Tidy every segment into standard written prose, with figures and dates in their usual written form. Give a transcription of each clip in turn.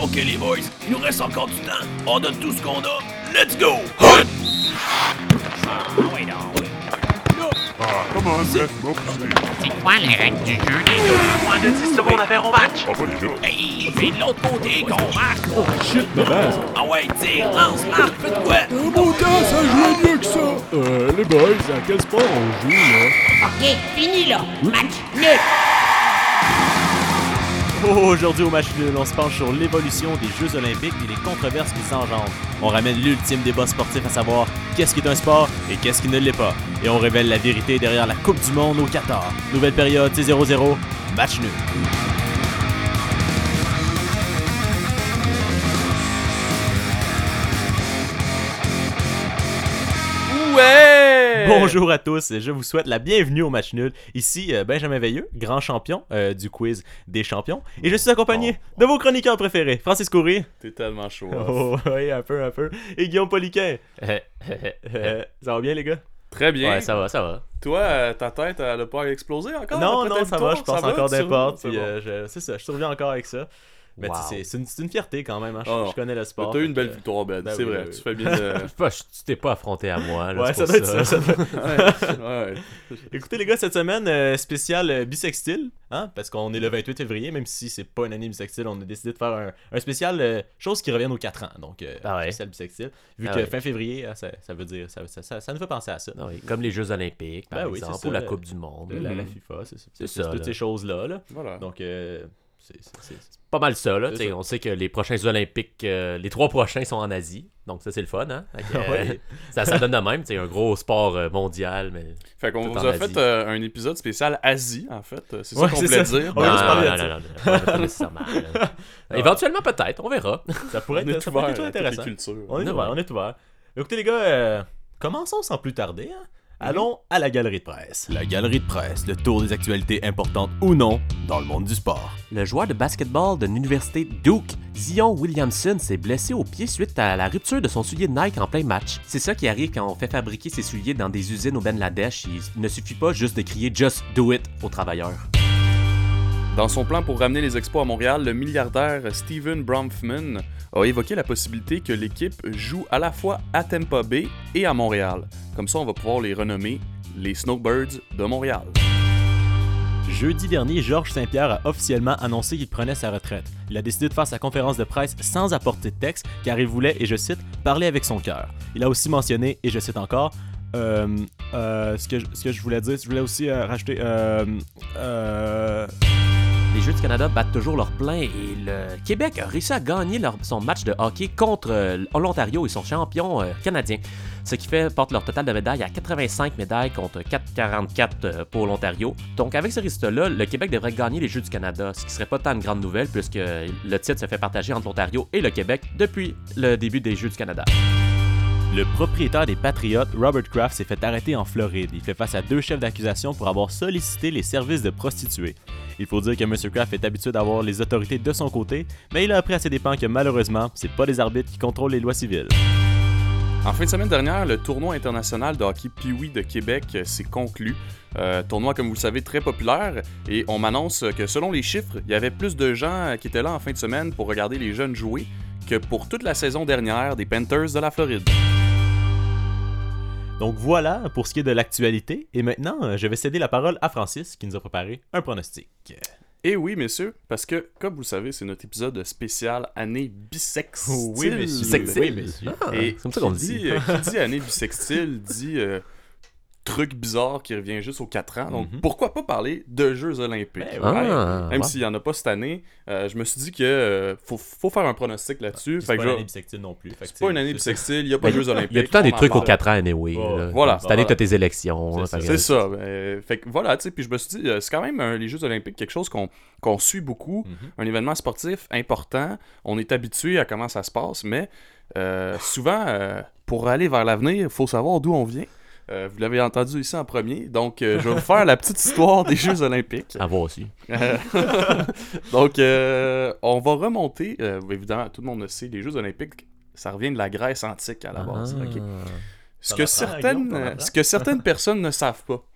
Ok les boys, il nous reste encore du temps. On donne tout ce qu'on a. Let's go! Come on, laisse-moi pousser. C'est quoi les règles du jeu? Moins de 10 secondes à faire au match. Ah, pas déjà. Hey, c'est de l'autre côté qu'on marque. Oh shit, ma base! Ah ouais, tire, lance, marque, fais de quoi? Mon temps, ça joue mieux que ça! Les boys, à quel sport on joue, là? Ok, fini là. Match nul. Aujourd'hui au match nul, on se penche sur l'évolution des Jeux Olympiques et les controverses qui s'engendrent. On ramène l'ultime débat sportif à savoir qu'est-ce qui est un sport et qu'est-ce qui ne l'est pas. Et on révèle la vérité derrière la Coupe du Monde au Qatar. Nouvelle période, c'est 0-0, match nul. Ouais! Bonjour à tous, je vous souhaite la bienvenue au match nul. Ici Benjamin Veilleux, grand champion du quiz des champions. Et je suis accompagné de vos chroniqueurs préférés, Francis Coury. T'es tellement chaud. Oh oui, un peu. Et Guillaume Poliquin. Ça va bien les gars? Très bien. Ouais, ça va. Toi, ta tête, elle a pas explosé encore? Non, après ta ça va, victoire? je pense Ça va, encore tu d'importe. survis? Puis c'est ça, je surviens encore avec ça. Mais Wow. tu sais, c'est une fierté quand même, hein. Oh, Je connais le sport. T'as eu une fait belle que- victoire, Ben. Ben C'est oui, vrai. oui. Tu fais bien de... Tu t'es pas affronté à moi. Là, Ouais, c'est ça pour doit être ça. doit être- ouais. Écoutez les gars, cette semaine, spécial bisextile, hein, parce qu'on est le 28 février, même si c'est pas une année bisextile, on a décidé de faire un spécial chose qui revient aux 4 ans, donc Ah ouais. spécial bisextile, vu Ah que ouais. fin février, hein, ça veut dire, ça nous fait penser à ça. Ah oui, comme les Jeux Olympiques, par Ben oui, exemple, c'est ou ça. la Coupe du Monde. La FIFA, c'est ça, toutes là. ces choses-là, là. Voilà. Donc, c'est Pas mal ça, là. C'est T'sais, ça. on sait que les prochains Jeux Olympiques, les 3 prochains sont en Asie. Donc ça, c'est le fun, hein? Fait que, Ouais. ça donne de même. C'est un gros sport mondial, mais... Fait qu'on Tout vous en a fait Asie. un épisode spécial Asie, en fait. C'est Ouais, ça qu'on c'est voulait ça. dire. On va juste parler de non, ça. non, pas nécessairement. là. Éventuellement, peut-être. On verra. ça pourrait On est être, ça pourrait ouvert être à toutes les intéressant. cultures. On est ouvert. Écoutez les gars, commençons sans plus tarder, hein. Allons à la galerie de presse. La galerie de presse, le tour des actualités importantes ou non dans le monde du sport. Le joueur de basketball de l'université Duke, Zion Williamson, s'est blessé au pied suite à la rupture de son soulier de Nike en plein match. C'est ça qui arrive quand on fait fabriquer ses souliers dans des usines au Bangladesh. Il ne suffit pas juste de crier « Just do it » aux travailleurs. Dans son plan pour ramener les expos à Montréal, le milliardaire Steven Bronfman a évoqué la possibilité que l'équipe joue à la fois à Tampa Bay et à Montréal. Comme ça, on va pouvoir les renommer les Snowbirds de Montréal. Jeudi dernier, Georges Saint-Pierre a officiellement annoncé qu'il prenait sa retraite. Il a décidé de faire sa conférence de presse sans apporter de texte, car il voulait, et je cite, « parler avec son cœur ». Il a aussi mentionné, et je cite encore, ce que je voulais dire, je voulais aussi rajouter, Les Jeux du Canada battent toujours leur plein et le Québec a réussi à gagner son match de hockey contre l'Ontario et son champion canadien. Ce qui porte leur total de médailles à 85 médailles contre 444 pour l'Ontario. Donc avec ce résultat-là, le Québec devrait gagner les Jeux du Canada, ce qui serait pas tant une grande nouvelle puisque le titre se fait partager entre l'Ontario et le Québec depuis le début des Jeux du Canada. Le propriétaire des Patriots, Robert Kraft, s'est fait arrêter en Floride. Il fait face à 2 chefs d'accusation pour avoir sollicité les services de prostituées. Il faut dire que M. Kraft est habitué d'avoir les autorités de son côté, mais il a appris à ses dépens que malheureusement, c'est pas les arbitres qui contrôlent les lois civiles. En fin de semaine dernière, le tournoi international de hockey Pee-Wee de Québec s'est conclu. Tournoi, comme vous le savez, très populaire. Et on m'annonce que selon les chiffres, il y avait plus de gens qui étaient là en fin de semaine pour regarder les jeunes jouer que pour toute la saison dernière des Panthers de la Floride. Donc voilà pour ce qui est de l'actualité. Et maintenant, je vais céder la parole à Francis qui nous a préparé un pronostic. Et oui, messieurs, parce que, comme vous le savez, c'est notre épisode spécial année bisextile. Oui, monsieur. Oui, monsieur. Et c'est comme ça qu'on le qui dit. qui dit année bisextile dit truc bizarre qui revient juste aux 4 ans. Donc, Mhm. pourquoi pas parler de Jeux Olympiques? Ben Ouais. Ah, Même ouais. s'il n'y en a pas cette année, je me suis dit que faut faire un pronostic là-dessus. C'est Fait pas que une je- année bisextile non plus. Fait que c'est pas une c'est- année c'est- bisextile, il n'y a pas de Jeux Olympiques. Il y a tout le temps des on en trucs aux parle. 4 ans, anyway. Oh, là. voilà. Cette année, Voilà. t'as tes élections. C'est là, ça. fait que- C'est ça. Fait que voilà, tu sais, puis je me suis dit, c'est quand même les Jeux Olympiques, quelque chose qu'on suit beaucoup, Mhm. un événement sportif important. On est habitué à comment ça se passe, mais souvent, pour aller vers l'avenir, il faut savoir d'où on vient. Vous l'avez entendu ici en premier, donc je vais vous faire la petite histoire des Jeux Olympiques. À voir aussi. Donc, on va remonter, évidemment, tout le monde le sait, les Jeux Olympiques, ça revient de la Grèce antique à la base. Ah. ok? T'en apprends, Guillaume, t'en apprends. Ce que certaines personnes ne savent pas,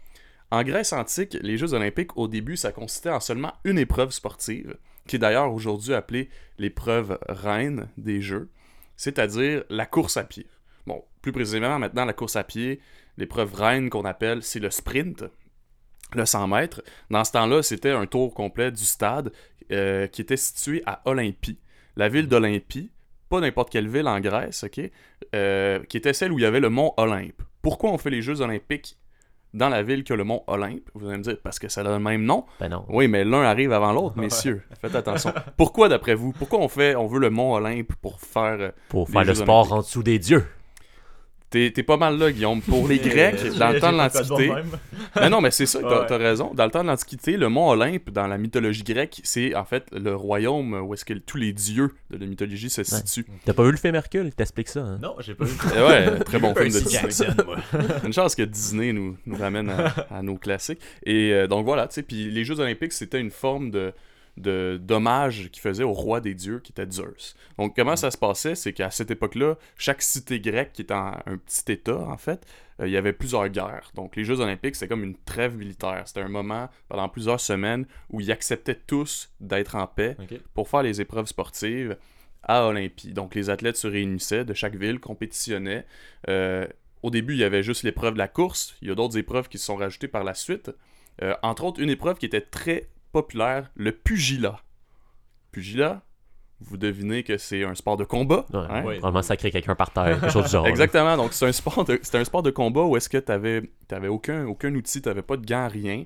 En Grèce antique, les Jeux olympiques, au début, ça consistait en seulement une épreuve sportive, qui est d'ailleurs aujourd'hui appelée l'épreuve reine des Jeux, c'est-à-dire la course à pied. Bon, plus précisément, maintenant, la course à pied, l'épreuve reine qu'on appelle, c'est le sprint, le 100 mètres. Dans ce temps-là, c'était un tour complet du stade qui était situé à Olympie, la ville d'Olympie, pas n'importe quelle ville en Grèce, ok, qui était celle où il y avait le mont Olympe. Pourquoi on fait les Jeux olympiques dans la ville qui a le mont Olympe? Vous allez me dire, parce que ça a le même nom. Ben non. Oui, mais l'un arrive avant l'autre, messieurs. Faites attention. Pourquoi, d'après vous? Pourquoi on veut le mont Olympe pour faire... Pour les faire le Jeux sport olympiques? en dessous des dieux. T'es pas mal là, Guillaume. Pour les Grecs, dans le temps de l'Antiquité... Mais non, mais c'est ça, t'as raison. Dans le temps de l'Antiquité, le mont Olympe, dans la mythologie grecque, c'est en fait le royaume où est-ce que tous les dieux de la mythologie se situent. T'as pas vu le film Hercule? T'expliques ça, hein? Non, j'ai pas vu. Ouais, très bon film de Percy Disney. Jackson, moi. Une chance que Disney nous ramène à nos classiques. Et donc voilà, tu sais, puis les Jeux olympiques, c'était une forme d'hommage qu'il faisait au roi des dieux, qui était Zeus. Donc comment ça se passait, c'est qu'à cette époque-là, chaque cité grecque, qui était un petit état, en fait, il y avait plusieurs guerres. Donc les Jeux olympiques, c'était comme une trêve militaire. C'était un moment, pendant plusieurs semaines, où ils acceptaient tous d'être en paix pour faire les épreuves sportives à Olympie. Donc les athlètes se réunissaient de chaque ville, compétitionnaient. Au début, il y avait juste l'épreuve de la course. Il y a d'autres épreuves qui se sont rajoutées par la suite. Entre autres, une épreuve qui était très populaire, le pugilat. Pugilat, vous devinez que c'est un sport de combat. Ouais, hein? Oui. Probablement sacrer quelqu'un par terre, quelque chose du genre. Exactement, donc c'est un sport de combat où est-ce que t'avais aucun outil, t'avais pas de gants, rien.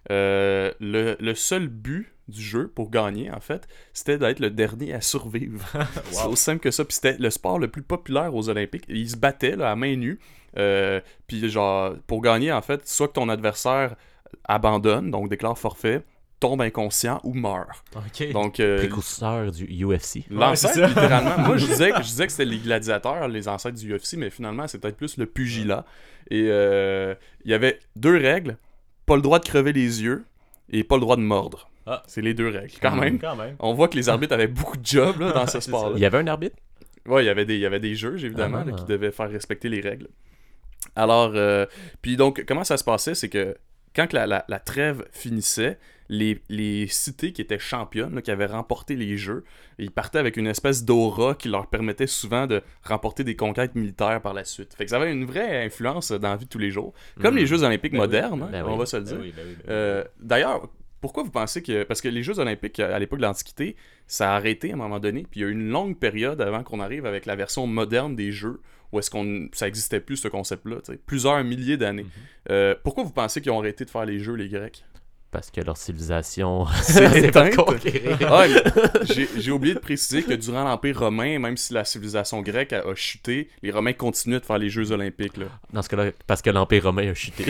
Le seul but du jeu pour gagner, en fait, c'était d'être le dernier à survivre. C'est aussi simple que ça. Puis c'était le sport le plus populaire aux Olympiques. Ils se battaient là, à main nue. Puis genre, pour gagner, en fait, soit que ton adversaire abandonne, donc déclare forfait, tombe inconscient ou meurt. Ok. Donc, Précurseur du UFC. l'ancêtre, c'est ça. littéralement. Moi, je disais que c'était les gladiateurs, les ancêtres du UFC, mais finalement, c'est peut-être plus le pugilat. Et il y avait 2 règles. Pas le droit de crever les yeux et pas le droit de mordre. Ah. C'est les 2 règles. Quand même. Quand même. On voit que les arbitres avaient beaucoup de jobs là, dans ce C'est sport-là. Il y avait un arbitre? Ouais, il y avait des juges, évidemment, Ah. là, qui devaient faire respecter les règles. Alors, puis donc, comment ça se passait, c'est que quand que la trêve finissait, les cités qui étaient championnes, là, qui avaient remporté les Jeux, ils partaient avec une espèce d'aura qui leur permettait souvent de remporter des conquêtes militaires par la suite. Fait que ça avait une vraie influence dans la vie de tous les jours. Comme les Jeux olympiques modernes, hein, on va se le dire. D'ailleurs, pourquoi vous pensez que... Parce que les Jeux olympiques, à l'époque de l'Antiquité, ça a arrêté à un moment donné, puis il y a eu une longue période avant qu'on arrive avec la version moderne des Jeux, où est-ce ça existait plus, ce concept-là, t'sais, plusieurs milliers d'années. Pourquoi vous pensez qu'ils ont arrêté de faire les Jeux, les Grecs? Parce que leur civilisation C'est s'est pas éteinte. conquérir. Ah, j'ai oublié de préciser que durant l'Empire romain, même si la civilisation grecque a chuté, les Romains continuaient de faire les Jeux olympiques. Là. Dans ce cas-là, parce que l'Empire romain a chuté.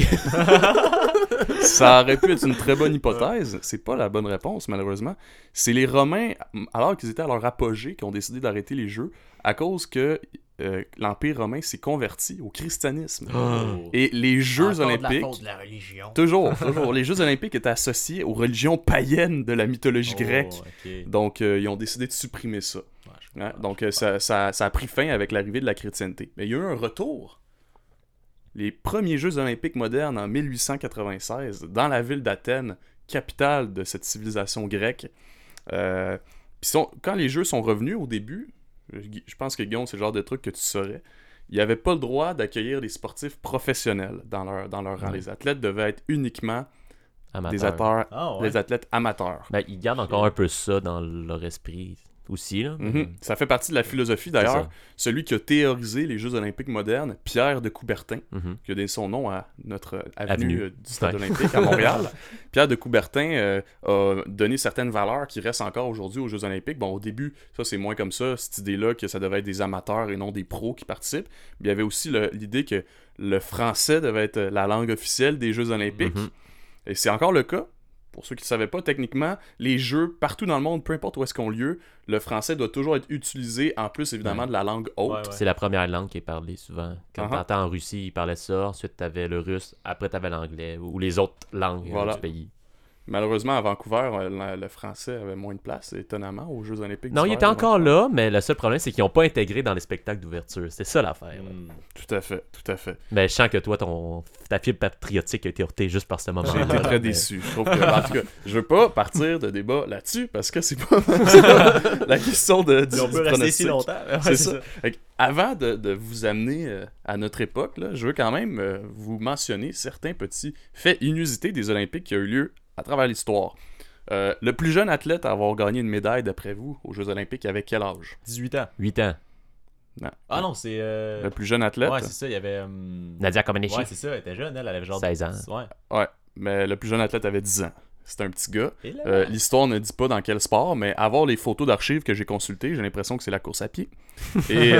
Ça aurait pu être une très bonne hypothèse. C'est pas la bonne réponse, malheureusement. C'est les Romains, alors qu'ils étaient à leur apogée, qui ont décidé d'arrêter les Jeux à cause que l'Empire romain s'est converti au christianisme. Et les Jeux Encore olympiques... de la faute de la religion. Toujours. Les Jeux olympiques étaient associés aux religions païennes de la mythologie grecque. Donc, ils ont décidé de supprimer ça. Hein? Donc, ça a pris fin avec l'arrivée de la chrétienté. Mais il y a eu un retour. Les premiers Jeux olympiques modernes en 1896, dans la ville d'Athènes, capitale de cette civilisation grecque. Quand les Jeux sont revenus au début, je pense que Guillaume, c'est le genre de truc que tu saurais, il n'y avait pas le droit d'accueillir des sportifs professionnels dans leur rang. Les athlètes devaient être uniquement des athlètes amateurs. Ben, ils gardent encore un peu ça dans leur esprit aussi. Là. Ça fait partie de la philosophie d'ailleurs. Celui qui a théorisé les Jeux olympiques modernes, Pierre de Coubertin, qui a donné son nom à notre avenue du Stade olympique à Montréal. Pierre de Coubertin a donné certaines valeurs qui restent encore aujourd'hui aux Jeux olympiques. Bon, au début, ça c'est moins comme ça, cette idée-là que ça devait être des amateurs et non des pros qui participent. Mais il y avait aussi l'idée que le français devait être la langue officielle des Jeux olympiques. Et c'est encore le cas. Pour ceux qui ne savaient pas, techniquement, les jeux partout dans le monde, peu importe où est-ce qu'on lieu, le français doit toujours être utilisé, en plus évidemment de la langue haute. C'est la première langue qui est parlée souvent. Quand t'entends en Russie, ils parlaient ça, ensuite t'avais le russe, après t'avais l'anglais, ou les autres langues du pays. Malheureusement, à Vancouver, le français avait moins de place, étonnamment, aux Jeux olympiques Non, il d'hiver était à encore Vancouver. là, mais le seul problème, c'est qu'ils n'ont pas intégré dans les spectacles d'ouverture. C'est ça l'affaire. là. Tout à fait, tout à fait. Mais je sens que toi, ta fibre patriotique a été heurtée juste par ce moment. J'ai été très déçu. Je trouve que, en tout cas, je veux pas partir de débat là-dessus parce que c'est pas la question du On peut rester pronostic. ici longtemps. Ouais, C'est ça. Fait que avant de vous amener à notre époque, là, je veux quand même vous mentionner certains petits faits inusités des Olympiques qui ont eu lieu à travers l'histoire. Le plus jeune athlète à avoir gagné une médaille, d'après vous, aux Jeux olympiques, avait quel âge? 18 ans. 8 ans. Non. Ah non, c'est... Le plus jeune athlète? Ouais, c'est ça, il y avait... Nadia Comaneci. Ouais, c'est ça, elle était jeune, elle avait genre... 16 ans. Ouais. Ouais, mais le plus jeune athlète avait 10 ans. C'est un petit gars. Et là, L'histoire ne dit pas dans quel sport, mais avoir les photos d'archives que j'ai consultées, j'ai l'impression que c'est la course à pied. Et,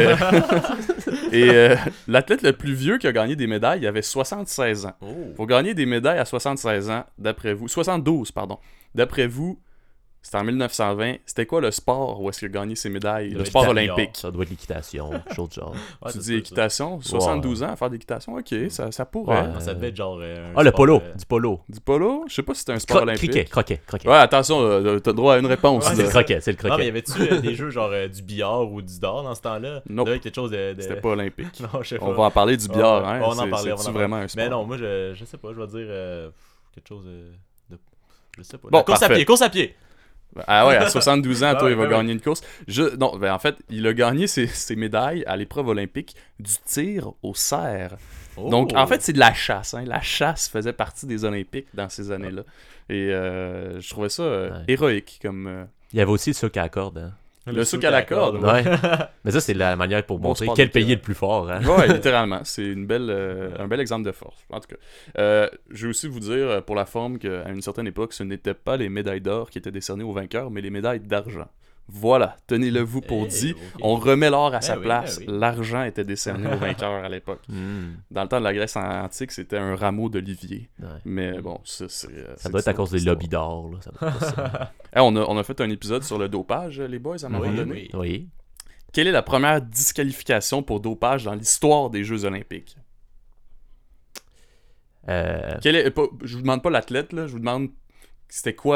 l'athlète le plus vieux qui a gagné des médailles, il avait 76 ans. Pour gagner des médailles à 76 ans, d'après vous... 72, pardon. D'après vous, c'était en 1920. C'était quoi le sport où est-ce qu'il a gagné ses médailles? Le sport olympique. Ça doit être l'équitation, chose de genre. ouais, Tu c'est dis ça, équitation? 72 ans à faire d'équitation? Ok, ça pourrait. Ouais. ça devait être genre... Ah, le polo. Du polo. Du polo? Je sais pas si c'était un sport olympique. Croquet. Ouais, attention, t'as droit à une réponse. Ouais, là. C'est le Non, mais y croquet. avait-tu des jeux genre du billard ou du dard dans ce temps-là? Nope. Là, quelque chose de... C'était pas olympique. Non, je sais pas. On va en parler du billard, hein? On en parlait, C'est vraiment un sport? Mais non, moi, je sais pas, je vais dire quelque chose de... Je sais pas. Bon, La course parfait. course à pied! Ah ouais, à 72 ans, toi, Ouais, il va ouais, gagner une course. Non, ben en fait, il a gagné ses médailles à l'épreuve olympique du tir au cerf. Oh. Donc, en fait, c'est de la chasse. Hein. La chasse faisait partie des Olympiques dans ces années-là. Et je trouvais ça héroïque comme... Il y avait aussi le souk à la corde. Hein. Le souk à la corde. Ouais. Mais ça, c'est la manière pour Bon montrer sport quel d'été, pays ouais. est le plus fort. Hein. Ouais, littéralement. C'est un bel exemple de force. En tout cas, je vais aussi vous dire, pour la forme, qu'à une certaine époque, ce n'était pas les médailles d'or qui étaient décernées aux vainqueurs, mais les médailles d'argent. Voilà, tenez-le vous pour dit. ok. On remet l'or à sa oui, place. ben oui. L'argent était décerné aux vainqueurs à l'époque. Mm. Dans le temps de la Grèce antique, c'était un rameau d'olivier. Ouais. Mais bon, ça Ça doit être à cause des lobbies d'or. Là. Ça doit être ça. On a fait un épisode sur le dopage, les boys, à un moment donné. Oui. Quelle est la première disqualification pour dopage dans l'histoire des Jeux olympiques? Je vous demande pas l'athlète, là, je vous demande c'était quoi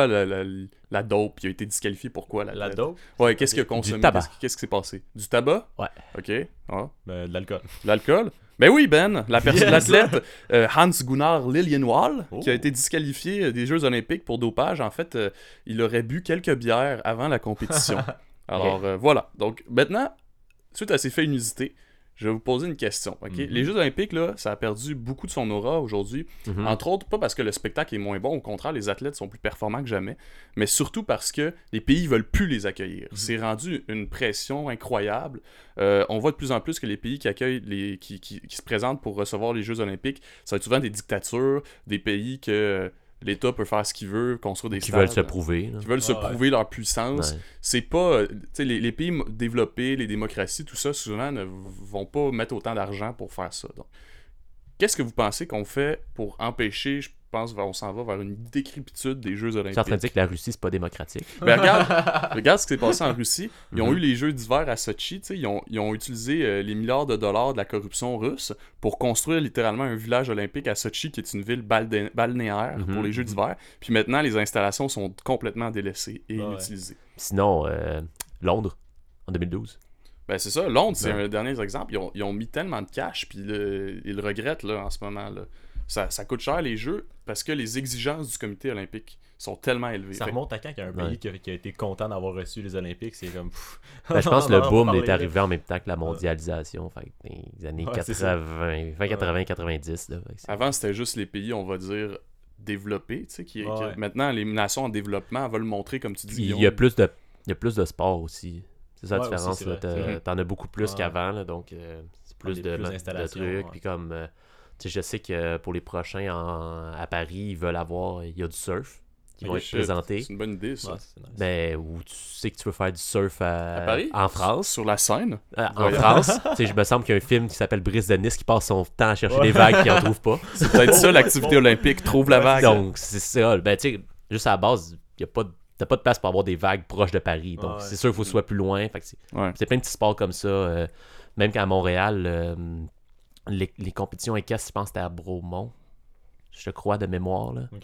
la dope qui a été disqualifiée, pourquoi La dope? Ouais, qu'est-ce qu'il a consommé? tabac. Qu'est-ce qui s'est passé? Du tabac? Ouais. Ok. Ah. De l'alcool. De l'alcool? Ben oui, Ben, Yes. l'athlète Hans Gunnar Liljenwall, qui a Oh. été disqualifié des Jeux olympiques pour dopage. En fait, il aurait bu quelques bières avant la compétition. Alors, voilà. Donc, maintenant, suite à ces faits inusités, je vais vous poser une question. Ok? Les Jeux olympiques, là, ça a perdu beaucoup de son aura aujourd'hui. Entre autres, pas parce que le spectacle est moins bon, au contraire, les athlètes sont plus performants que jamais, mais surtout parce que les pays veulent plus les accueillir. C'est rendu une pression incroyable. On voit de plus en plus que les pays qui accueillent, qui se présentent pour recevoir les Jeux olympiques, ça va être souvent des dictatures, des pays que l'État peut faire ce qu'il veut, construire des Qui stades. veulent se prouver. Là. Qui veulent se prouver leur puissance. Ouais. C'est pas... tu sais, les pays développés, les démocraties, tout ça, souvent, ne vont pas mettre autant d'argent pour faire ça. Donc, qu'est-ce que vous pensez qu'on fait pour empêcher, je pense, on s'en va vers une décrépitude des Jeux Tu es en olympiques? train de dire que la Russie, c'est pas démocratique. Ben, regarde ce qui s'est passé en Russie. Ils ont eu les Jeux d'hiver à Sochi. Ils ont utilisé les milliards de dollars de la corruption russe pour construire littéralement un village olympique à Sochi, qui est une ville balnéaire pour les Jeux d'hiver. Puis maintenant, les installations sont complètement délaissées et inutilisées. Sinon, Londres, en 2012. Ben c'est ça, Londres, c'est un dernier exemple. Ils ont mis tellement de cash, puis ils le regrettent là, en ce moment. Là. Ça coûte cher les Jeux parce que les exigences du comité olympique sont tellement élevées. Ça remonte à quand qu'il y a un pays qui a été content d'avoir reçu les Olympiques? C'est comme... Ben, je pense que le On boom va est parler, arrivé en même temps que la mondialisation. Fait que dans les années Ouais, c'est ça. 80, 20, 80, 90. Là, Avant, c'était juste les pays, on va dire, développés. Tu sais, Ouais. Maintenant, les nations en développement veulent montrer, comme tu dis, il y a plus de sport aussi. C'est ça la Ouais, différence. aussi, c'est là. vrai, c'est vrai. T'en as beaucoup plus Ouais. qu'avant. Là, donc, c'est plus Des de, plus de d'installations, trucs. ouais. Puis comme, tu sais, je sais que pour les prochains à Paris, ils veulent avoir... Il y a du surf qui vont être présentés. C'est une bonne idée, ça. Ouais, c'est nice. Mais où tu sais que tu veux faire du surf À Paris? en France. Sur la Seine? En France, tu sais, je me semble qu'il y a un film qui s'appelle Brise de Nice qui passe son temps à chercher des vagues qu'il n'en trouve pas. C'est peut-être ça, l'activité olympique. Trouve la vague. Donc, c'est ça. Ben, tu sais, juste à la base, t'as pas de place pour avoir des vagues proches de Paris. Donc, Ouais. c'est sûr qu'il faut que ce soit plus loin. Fait que c'est plein de petits sports comme ça. Même qu'à Montréal, les compétitions équestres, je pense que c'était à Bromont. Je crois, de mémoire. Là. Ok.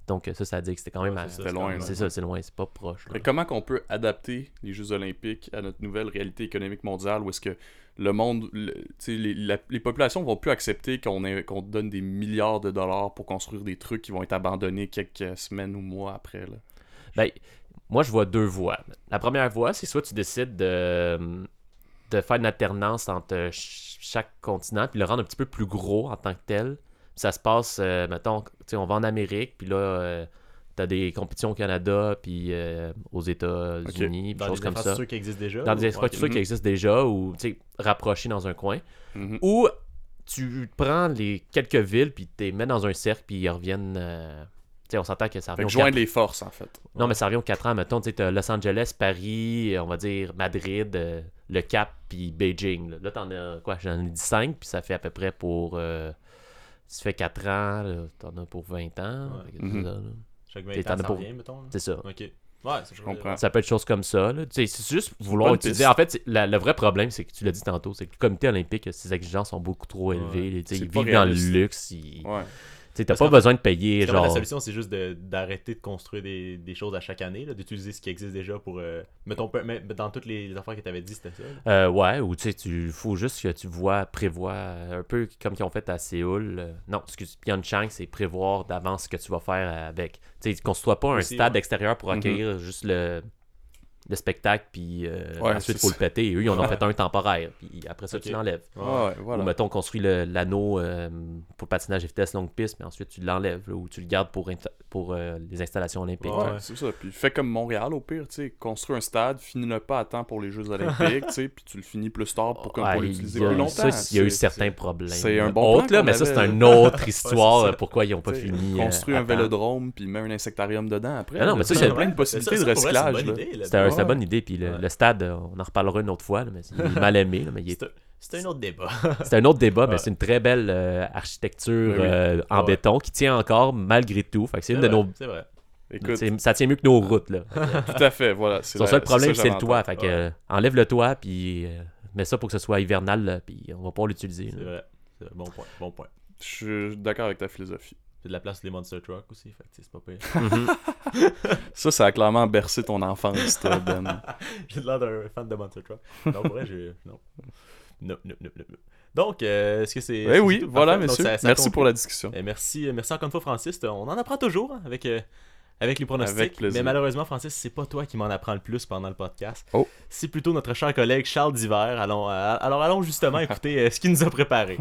Donc ça a dit que c'était quand même... C'était loin. C'est ça, c'est loin, c'est pas proche. Là. Mais comment qu'on peut adapter les Jeux olympiques à notre nouvelle réalité économique mondiale où est-ce que le monde, les populations vont plus accepter qu'on donne des milliards de dollars pour construire des trucs qui vont être abandonnés quelques semaines ou mois après, là? Ben, moi, je vois 2 voies. La première voie, c'est soit tu décides de faire une alternance entre chaque continent puis le rendre un petit peu plus gros en tant que tel. Puis ça se passe, mettons, on va en Amérique, puis là, t'as des compétitions au Canada, puis aux États-Unis, Dans choses des comme ça. infrastructures qui existent déjà. Dans des infrastructures qui existent déjà, ou rapprochées dans un coin. Mhm. Ou tu prends les quelques villes, puis tu les mets dans un cercle, puis ils reviennent... on s'entend que ça revient Fait que aux joindre les forces, en fait. Non, mais ça revient aux 4 ans. Mettons, tu as Los Angeles, Paris, on va dire Madrid, le Cap, puis Beijing. Là, t'en as quoi? J'en ai dit 5, puis ça fait à peu près pour... ça fait 4 ans, là, t'en as pour 20 ans. Ouais. C'est ça, là. Chaque T'es 20 ans, t'en as ça pour- revient, mettons. là. C'est ça. OK. Ouais, Je comprends. Ça peut être des choses comme ça. Là. C'est juste vouloir bonne utiliser. piste. En fait, le vrai problème, c'est que tu l'as dit tantôt, c'est que le comité olympique, ses exigences sont beaucoup trop élevées. C'est Ils pas vivent dans le réaliste. luxe. Ouais. T'as Parce pas qu'en besoin de payer. Parce que La Genre... solution, c'est juste d'arrêter de construire des choses à chaque année, là, d'utiliser ce qui existe déjà pour... mettons, dans toutes les affaires que tu avais dit, c'était ça. Là. Ouais, ou tu sais, faut juste que tu prévois un peu comme ils ont fait à Séoul. Non, excuse, Pyeongchang, c'est prévoir d'avance ce que tu vas faire avec. Tu sais, construis pas un Aussi, stade ouais. extérieur pour accueillir juste le spectacle, puis ensuite, il faut le ça. péter. Et eux, ils en ont fait un temporaire, puis après ça, tu l'enlèves. Ouais, voilà. Ou mettons, construis l'anneau pour le patinage et vitesse longue piste, mais ensuite, tu l'enlèves, là, ou tu le gardes pour les installations olympiques. Ouais, c'est ça. Puis fais comme Montréal au pire, tu sais, construis un stade, finis-le pas à temps pour les Jeux olympiques, tu sais, puis tu le finis plus tard pour l'utiliser plus longtemps. Ça, il y a eu certains problèmes. C'est un bon autre, plan là, mais qu'on ça, c'est avait, une autre histoire, Ouais, c'est ça. pourquoi ils n'ont pas T'sais, fini. Construis à un temps. vélodrome, puis mets un insectarium dedans après. Ah non, là. mais ça, Il y c'est a plein de possibilités de recyclage. là. C'était une bonne idée, puis le stade, on en reparlera une autre fois, là, mais il est mal aimé. Là, mais C'est un autre débat. c'est un autre débat, mais Ouais. c'est une très belle architecture Oui. en Ouais. béton qui tient encore malgré tout. Fait que c'est une de nos. C'est vrai. Écoute, Ça tient mieux que nos routes. Là. tout à fait, voilà. Son seul problème, c'est le toit. Fait Fait que enlève le toit, puis mets ça pour que ce soit hivernal, là, puis on va pouvoir l'utiliser. C'est là. vrai. C'est vrai. Bon point. Bon point. Je suis d'accord avec ta philosophie. C'est de la place pour les Monster Truck aussi, fait que c'est pas pire. Ça a clairement bercé ton enfance, toi, Ben. J'ai l'air d'un fan de Monster Truck. Non, pour vrai, non. Non. Donc, est-ce que c'est... Eh oui, c'est tout? voilà, Parfait. Donc, messieurs. ça Merci conclut. pour la discussion. Merci encore une fois, Francis. On en apprend toujours hein, avec les pronostics. Avec plaisir. Mais malheureusement, Francis, c'est pas toi qui m'en apprends le plus pendant le podcast. Oh. C'est plutôt notre cher collègue Charles Diver. Alors allons justement écouter ce qu'il nous a préparé.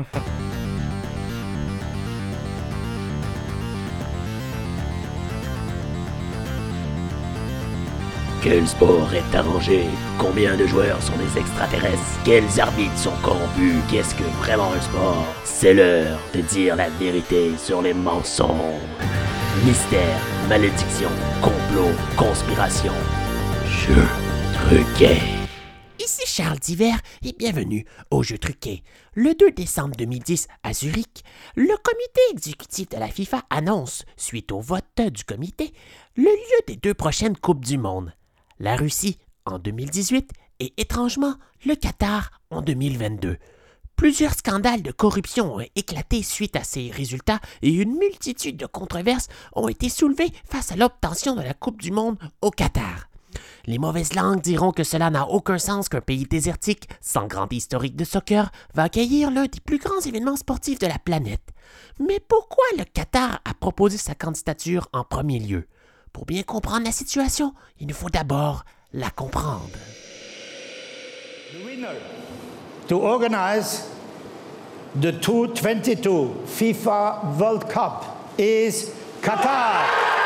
Quel sport est arrangé? Combien de joueurs sont des extraterrestres? Quels arbitres sont corrompus? Qu'est-ce que vraiment un sport? C'est l'heure de dire la vérité sur les mensonges. Mystère, malédiction, complot, conspiration. Jeu truqué. Ici Charles Diver et bienvenue au Jeu truqué. Le 2 décembre 2010 à Zurich, le comité exécutif de la FIFA annonce, suite au vote du comité, le lieu des 2 prochaines Coupes du Monde. La Russie en 2018 et étrangement le Qatar en 2022. Plusieurs scandales de corruption ont éclaté suite à ces résultats et une multitude de controverses ont été soulevées face à l'obtention de la Coupe du Monde au Qatar. Les mauvaises langues diront que cela n'a aucun sens qu'un pays désertique, sans grande historique de soccer, va accueillir l'un des plus grands événements sportifs de la planète. Mais pourquoi le Qatar a proposé sa candidature en premier lieu? Pour bien comprendre la situation, il nous faut d'abord la comprendre. The winner to organize the 2022 FIFA World Cup is Qatar.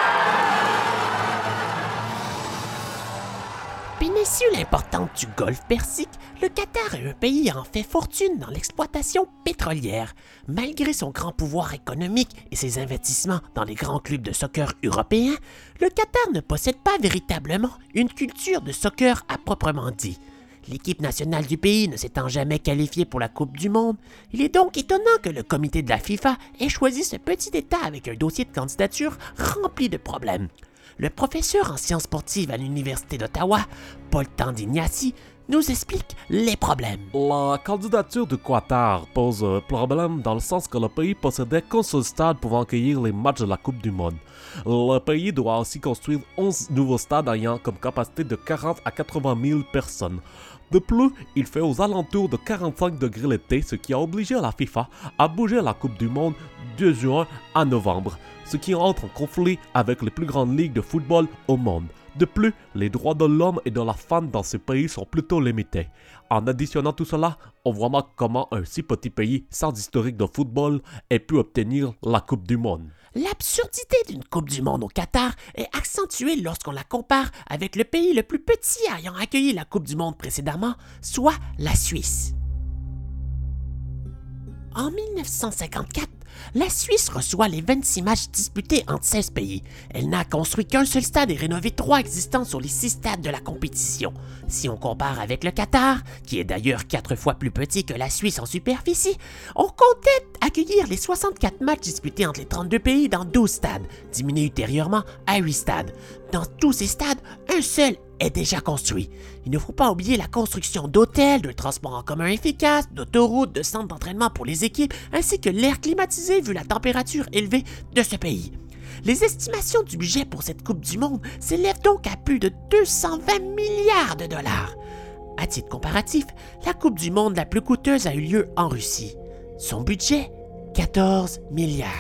Péninsule importante du golfe Persique, le Qatar est un pays ayant fait fortune dans l'exploitation pétrolière. Malgré son grand pouvoir économique et ses investissements dans les grands clubs de soccer européens, le Qatar ne possède pas véritablement une culture de soccer à proprement dit. L'équipe nationale du pays ne s'étant jamais qualifiée pour la Coupe du Monde, il est donc étonnant que le comité de la FIFA ait choisi ce petit État avec un dossier de candidature rempli de problèmes. Le professeur en sciences sportives à l'Université d'Ottawa, Paul Tandignassi, nous explique les problèmes. La candidature du Qatar pose problème dans le sens que le pays possédait qu'un seul stade pouvant accueillir les matchs de la Coupe du Monde. Le pays doit aussi construire 11 nouveaux stades ayant comme capacité de 40 à 80 000 personnes. De plus, il fait aux alentours de 45 degrés l'été, ce qui a obligé la FIFA à bouger la Coupe du Monde de juin à novembre, ce qui entre en conflit avec les plus grandes ligues de football au monde. De plus, les droits de l'homme et de la femme dans ce pays sont plutôt limités. En additionnant tout cela, on voit mal comment un si petit pays sans historique de football ait pu obtenir la Coupe du Monde. L'absurdité d'une Coupe du Monde au Qatar est accentuée lorsqu'on la compare avec le pays le plus petit ayant accueilli la Coupe du Monde précédemment, soit la Suisse. En 1954, la Suisse reçoit les 26 matchs disputés entre 16 pays. Elle n'a construit qu'un seul stade et rénové 3 existants sur les 6 stades de la compétition. Si on compare avec le Qatar, qui est d'ailleurs 4 fois plus petit que la Suisse en superficie, on comptait accueillir les 64 matchs disputés entre les 32 pays dans 12 stades, diminués ultérieurement à 8 stades. Dans tous ces stades, un seul est déjà construit. Il ne faut pas oublier la construction d'hôtels, de transports en commun efficaces, d'autoroutes, de centres d'entraînement pour les équipes, ainsi que l'air climatisé vu la température élevée de ce pays. Les estimations du budget pour cette Coupe du Monde s'élèvent donc à plus de 220 milliards de dollars. À titre comparatif, la Coupe du Monde la plus coûteuse a eu lieu en Russie. Son budget, 14 milliards.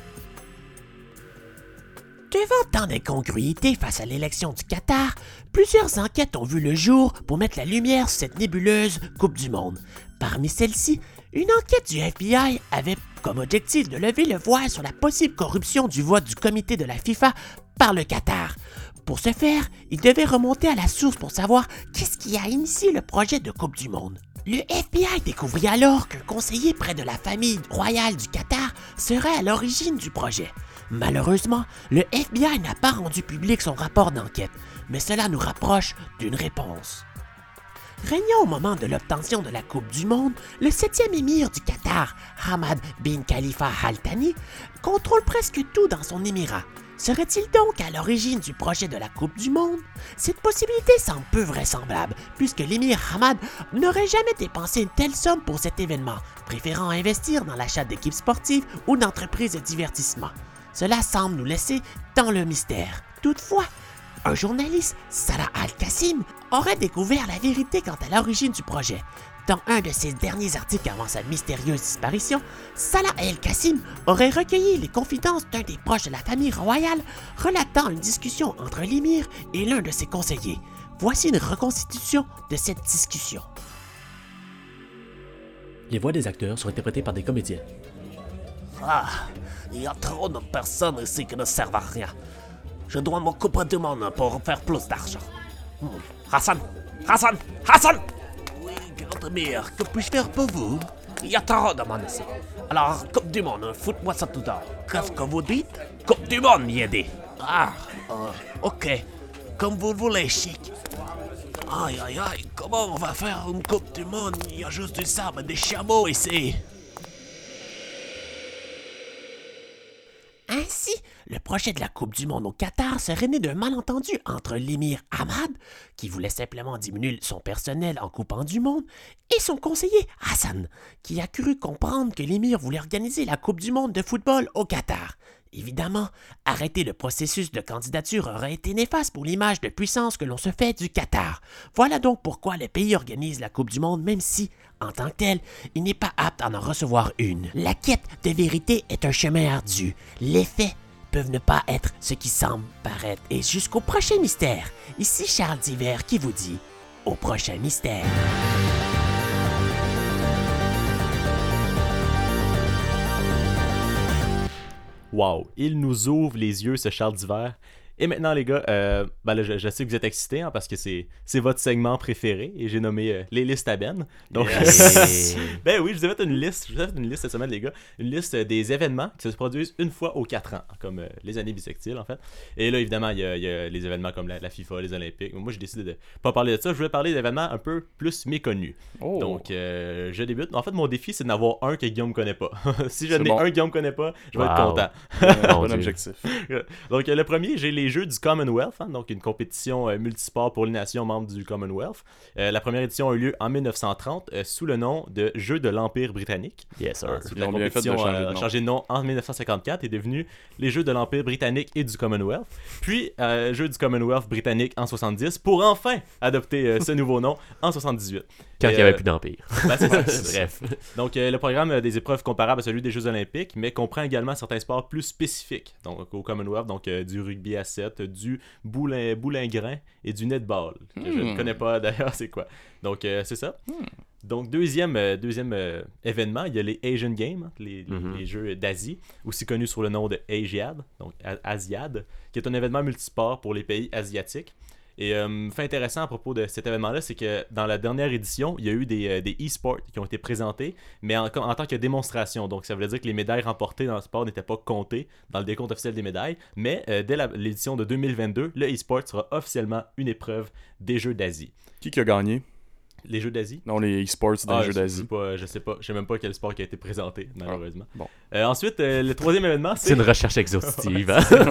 Devant tant d'incongruités face à l'élection du Qatar, plusieurs enquêtes ont vu le jour pour mettre la lumière sur cette nébuleuse Coupe du Monde. Parmi celles-ci, une enquête du FBI avait comme objectif de lever le voile sur la possible corruption du vote du comité de la FIFA par le Qatar. Pour ce faire, il devait remonter à la source pour savoir qu'est-ce qui a initié le projet de Coupe du Monde. Le FBI découvrit alors qu'un conseiller près de la famille royale du Qatar serait à l'origine du projet. Malheureusement, le FBI n'a pas rendu public son rapport d'enquête, mais cela nous rapproche d'une réponse. Régnant au moment de l'obtention de la Coupe du Monde, le 7e émir du Qatar, Hamad bin Khalifa Al Thani, contrôle presque tout dans son émirat. Serait-il donc à l'origine du projet de la Coupe du Monde? Cette possibilité semble peu vraisemblable, puisque l'émir Hamad n'aurait jamais dépensé une telle somme pour cet événement, préférant investir dans l'achat d'équipes sportives ou d'entreprises de divertissement. Cela semble nous laisser dans le mystère. Toutefois, un journaliste, Salah Al-Qassim, aurait découvert la vérité quant à l'origine du projet. Dans un de ses derniers articles avant sa mystérieuse disparition, Salah Al-Qassim aurait recueilli les confidences d'un des proches de la famille royale relatant une discussion entre l'émir et l'un de ses conseillers. Voici une reconstitution de cette discussion. Les voix des acteurs sont interprétées par des comédiens. Ah, il y a trop de personnes ici qui ne servent à rien. Je dois m'occuper du monde pour faire plus d'argent. Hassan! Oui, grand émir, que puis-je faire pour vous? Il y a trop de monde ici. Alors, Coupe du Monde, foute-moi ça tout d'or. Qu'est-ce que vous dites? Coupe du Monde, Yedi. Ah, ok. Comme vous le voulez, chic. Aïe, aïe, aïe, comment on va faire une Coupe du Monde? Il y a juste du sable et des chameaux ici. Ainsi, le projet de la Coupe du Monde au Qatar serait né d'un malentendu entre l'émir Hamad, qui voulait simplement diminuer son personnel en coupant du monde, et son conseiller Hassan, qui a cru comprendre que l'émir voulait organiser la Coupe du Monde de football au Qatar. Évidemment, arrêter le processus de candidature aurait été néfaste pour l'image de puissance que l'on se fait du Qatar. Voilà donc pourquoi le pays organise la Coupe du Monde, même si, en tant que tel, il n'est pas apte à en recevoir une. La quête de vérité est un chemin ardu. Les faits peuvent ne pas être ce qui semble paraître. Et jusqu'au prochain mystère. Ici Charles Diver qui vous dit au prochain mystère. Wow, il nous ouvre les yeux, ce Charles d'hiver. Et maintenant, les gars, ben là, je sais que vous êtes excités hein, parce que c'est votre segment préféré et j'ai nommé les listes à Ben. Donc, ben oui, je vous ai fait une liste cette semaine, les gars. Une liste des événements qui se produisent une fois aux 4 ans, comme les années bissextiles, en fait. Et là, évidemment, il y a les événements comme la FIFA, les Olympiques. Moi, j'ai décidé de pas parler de ça. Je voulais parler d'événements un peu plus méconnus. Oh. Donc, je débute. En fait, mon défi, c'est d'en avoir un que Guillaume connaît pas. Si j'en ai un que Guillaume connaît pas, je vais être content. Bon objectif. Donc, le premier, j'ai les les Jeux du Commonwealth, donc une compétition multisport pour les nations membres du Commonwealth. La première édition a eu lieu en 1930 sous le nom de Jeux de l'Empire britannique. Yes, sir. Ensuite, la compétition a changé de nom en 1954 et est devenu les Jeux de l'Empire britannique et du Commonwealth. Puis, Jeux du Commonwealth britannique en 70 pour enfin adopter ce nouveau nom en 78. Quand il n'y avait plus d'empire. Ben, c'est ça. Bref. Donc, le programme a des épreuves comparables à celui des Jeux olympiques, mais comprend également certains sports plus spécifiques donc, au Commonwealth, donc du rugby à 7, du boulingrin et du netball, que je ne connais pas d'ailleurs c'est quoi. Donc, c'est ça. Donc, deuxième événement, il y a les Asian Games, les Jeux d'Asie, aussi connus sous le nom de Asiad, donc Asiad, qui est un événement multisport pour les pays asiatiques. Et fait intéressant à propos de cet événement-là, c'est que dans la dernière édition, il y a eu des e-sports qui ont été présentés, mais en tant que démonstration. Donc, ça veut dire que les médailles remportées dans le sport n'étaient pas comptées dans le décompte officiel des médailles. Mais dès l'édition de 2022, le e-sport sera officiellement une épreuve des Jeux d'Asie. Qui a gagné? Les Jeux d'Asie? Non, les e-sports des Jeux d'Asie. Je sais pas. Je sais même pas quel sport qui a été présenté, malheureusement. Bon. Ensuite, le troisième événement, c'est une recherche exhaustive.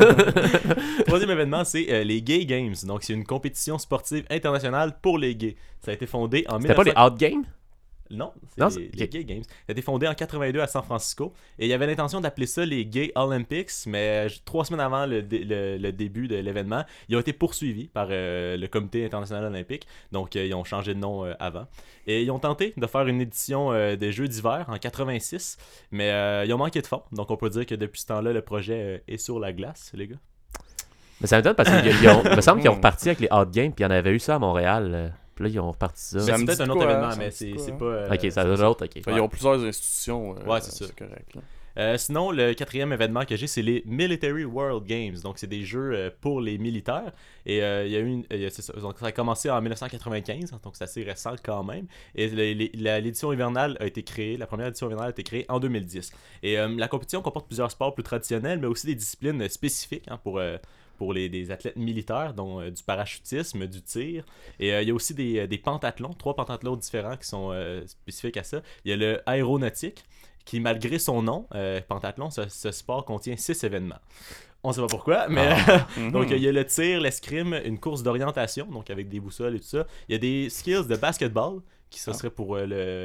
Le troisième événement, c'est les Gay Games. Donc, c'est une compétition sportive internationale pour les gays. Ça a été fondé en... C'était pas les Out Games? Non, c'est les Gay Games. Ça a été fondé en 82 à San Francisco et il y avait l'intention d'appeler ça les Gay Olympics, mais 3 semaines avant le début de l'événement, ils ont été poursuivis par le Comité international olympique, donc ils ont changé de nom avant. Et ils ont tenté de faire une édition des Jeux d'hiver en 86, mais ils ont manqué de fonds, donc on peut dire que depuis ce temps-là, le projet est sur la glace, les gars. Mais ça m'étonne parce qu'il me semble qu'ils ont reparti avec les Out Games, puis il y en avait eu ça à Montréal. Puis là, ils ont reparti ça. C'est peut-être un autre événement, mais c'est pas... ok, c'est un autre, ok. Ils ont plusieurs institutions. Ouais, c'est ça. C'est correct. Là. Sinon, le quatrième événement que j'ai, c'est les Military World Games. Donc, c'est des jeux pour les militaires. Et il y a eu donc, ça a commencé en 1995, donc c'est assez récent quand même. Et l'édition hivernale a été créée, la première édition hivernale a été créée en 2010. Et la compétition comporte plusieurs sports plus traditionnels, mais aussi des disciplines spécifiques pour des athlètes militaires, dont du parachutisme, du tir. Et il y a aussi des pentathlons, 3 pentathlons différents qui sont spécifiques à ça. Il y a le aéronautique, qui malgré son nom, pentathlon, ce sport contient 6 événements. On sait pas pourquoi, mais donc il y a le tir, l'escrime, une course d'orientation, donc avec des boussoles et tout ça. Il y a des skills de basketball, qui ça serait pour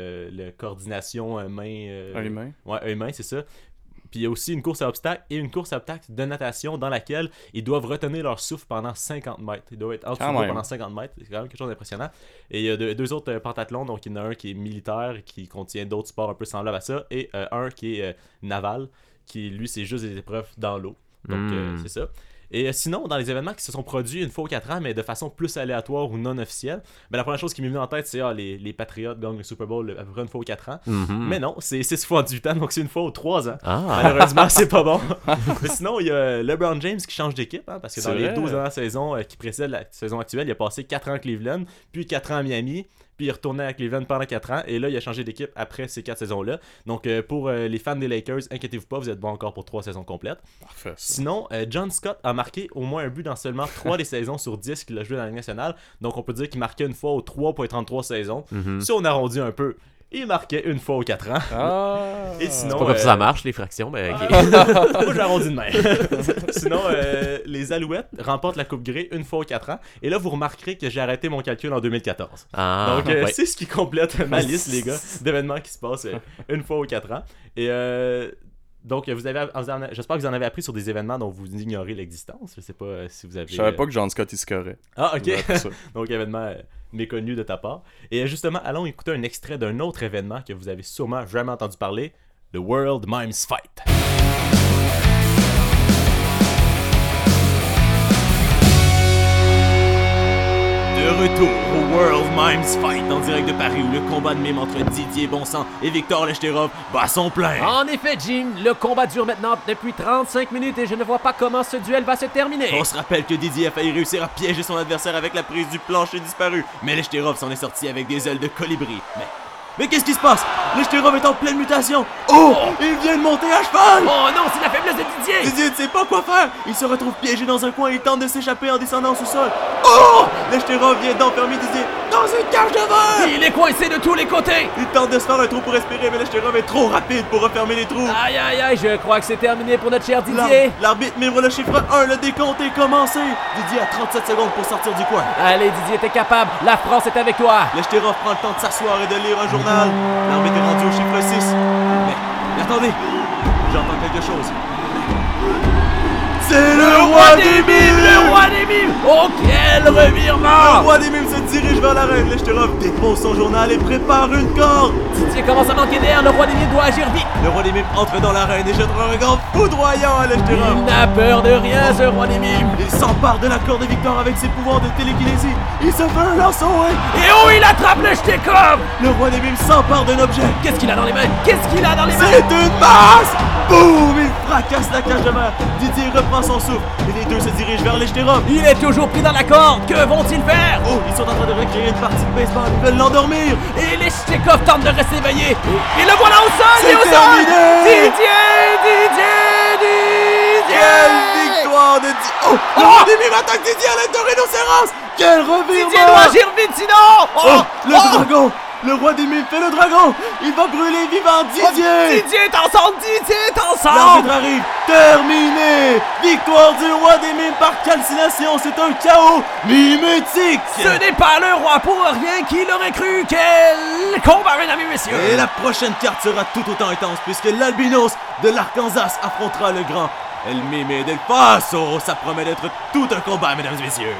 le coordination main... Œil-main. Ouais, œil-main, c'est ça. Puis il y a aussi une course à obstacles et une course à obstacles de natation dans laquelle ils doivent retenir leur souffle pendant 50 mètres. Ils doivent être en dessous de l'eau pendant 50 mètres. C'est quand même quelque chose d'impressionnant. Et il y a deux autres pentathlons. Donc il y en a un qui est militaire, qui contient d'autres sports un peu semblables à ça. Et un qui est naval, qui lui, c'est juste des épreuves dans l'eau. Donc c'est ça. Et sinon, dans les événements qui se sont produits une fois aux 4 ans, mais de façon plus aléatoire ou non officielle, la première chose qui m'est venue en tête, c'est les Patriots gagnent le Super Bowl à peu près une fois aux 4 ans. Mais non, c'est 6 fois en 18 ans, donc c'est une fois aux 3 ans. Malheureusement, c'est pas bon. Mais sinon, il y a LeBron James qui change d'équipe, parce que dans les 12 dernières saisons qui précèdent la saison actuelle, il a passé 4 ans à Cleveland, puis 4 ans à Miami, puis il est retourné à Cleveland pendant 4 ans, et là, il a changé d'équipe après ces 4 saisons-là. Donc, pour les fans des Lakers, inquiétez-vous pas, vous êtes bon encore pour 3 saisons complètes. Parfait. Ça. Sinon, John Scott a marqué au moins un but dans seulement 3 des saisons sur 10 qu'il a joué dans la Ligue nationale. Donc, on peut dire qu'il marquait une fois aux 3 pour les 33 saisons. Si on arrondit un peu, il marquait une fois aux 4 ans. Et sinon, c'est pas comme ça marche, les fractions, mais ok. Moi, j'arrondis de même. Sinon, les Alouettes remportent la Coupe Grey une fois aux 4 ans. Et là, vous remarquerez que j'ai arrêté mon calcul en 2014. Donc, c'est ce qui complète ma liste, les gars, d'événements qui se passent une fois aux 4 ans. Et donc, j'espère que vous en avez appris sur des événements dont vous ignorez l'existence. Je sais pas si vous avez... Je savais pas que John Scott il scorait. Ah, ok. Donc, événement méconnu de ta part. Et justement, allons écouter un extrait d'un autre événement que vous avez sûrement jamais entendu parler, le World Mimes Fight. De retour au World Mimes Fight en direct de Paris où le combat de mime entre Didier Bonsang et Victor Lechterov bat son plein. En effet, Jim, le combat dure maintenant depuis 35 minutes et je ne vois pas comment ce duel va se terminer. On se rappelle que Didier a failli réussir à piéger son adversaire avec la prise du plancher disparu, mais Lechterov s'en est sorti avec des ailes de colibri. Mais qu'est-ce qui se passe? L'Eshterov est en pleine mutation. Oh! Il vient de monter à cheval! Oh non, c'est la faiblesse de Didier! Didier ne sait pas quoi faire. Il se retrouve piégé dans un coin et tente de s'échapper en descendant au sous-sol. Oh! L'Eshterov vient d'enfermer Didier dans une cage de verre! Il est coincé de tous les côtés! Il tente de se faire un trou pour respirer, mais l'Eshterov est trop rapide pour refermer les trous. Aïe aïe aïe, je crois que c'est terminé pour notre cher Didier! L'arbitre mime le chiffre 1, le décompte est commencé. Didier a 37 secondes pour sortir du coin. Allez Didier, t'es capable, la France est avec toi! L'Eshterov prend le temps de s'asseoir et de lire un journal. L'arbitre est rendu au chiffre 6. Mais attendez, j'entends quelque chose. C'est le roi des mimes! Le roi des mimes! Oh quel Le revirement! roi des mimes se dirige vers la reine. L'Eshterov dépose son journal et prépare une corde. Didier commence à manquer d'air, le roi des mimes doit agir vite! Le roi des mimes entre dans l'arène et jette un regard foudroyant à l'Eshterov. Il n'a peur de rien, ce roi des mimes! Il s'empare de la corde de Victor avec ses pouvoirs de télékinésie. Il se fait un lançon Et oh, il attrape le Shtekov! Le roi des mimes s'empare d'un objet. Qu'est-ce qu'il a dans les mains? Qu'est-ce qu'il a dans les mains? C'est une masse! Boum! Il fracasse la cage de verre. Didier reprend son souffle et les deux se dirigent vers l'Eshterov. Il est toujours pris dans la corde! Que vont-ils faire? Oh, ils sont en train de recréer une partie de baseball. Ils veulent l'endormir. Et les Shtekov tentent de rester éveillés! Et le voilà au sol! C'est il est au sol! terminé! Didier! Quelle victoire de Didier! Oh! Le roi des mimes attaque Didier à l'aide d'un rhinocéros! Quel revirement! Didier doit agir vite sinon! Oh! Le dragon! Le roi des mimes fait le dragon! Il va brûler vivant Didier! Didier est ensemble! Didier est ensemble! L'arbitre arrive! Terminé! Victoire du roi des mimes par calcination! C'est un chaos mimétique! Ce n'est pas le roi pour rien qui l'aurait cru! Quel combat, mesdames et messieurs! Et la prochaine carte sera tout autant intense puisque l'albinos de l'Arkansas affrontera le grand El Mime del Paso. Ça promet d'être tout un combat, mesdames et messieurs!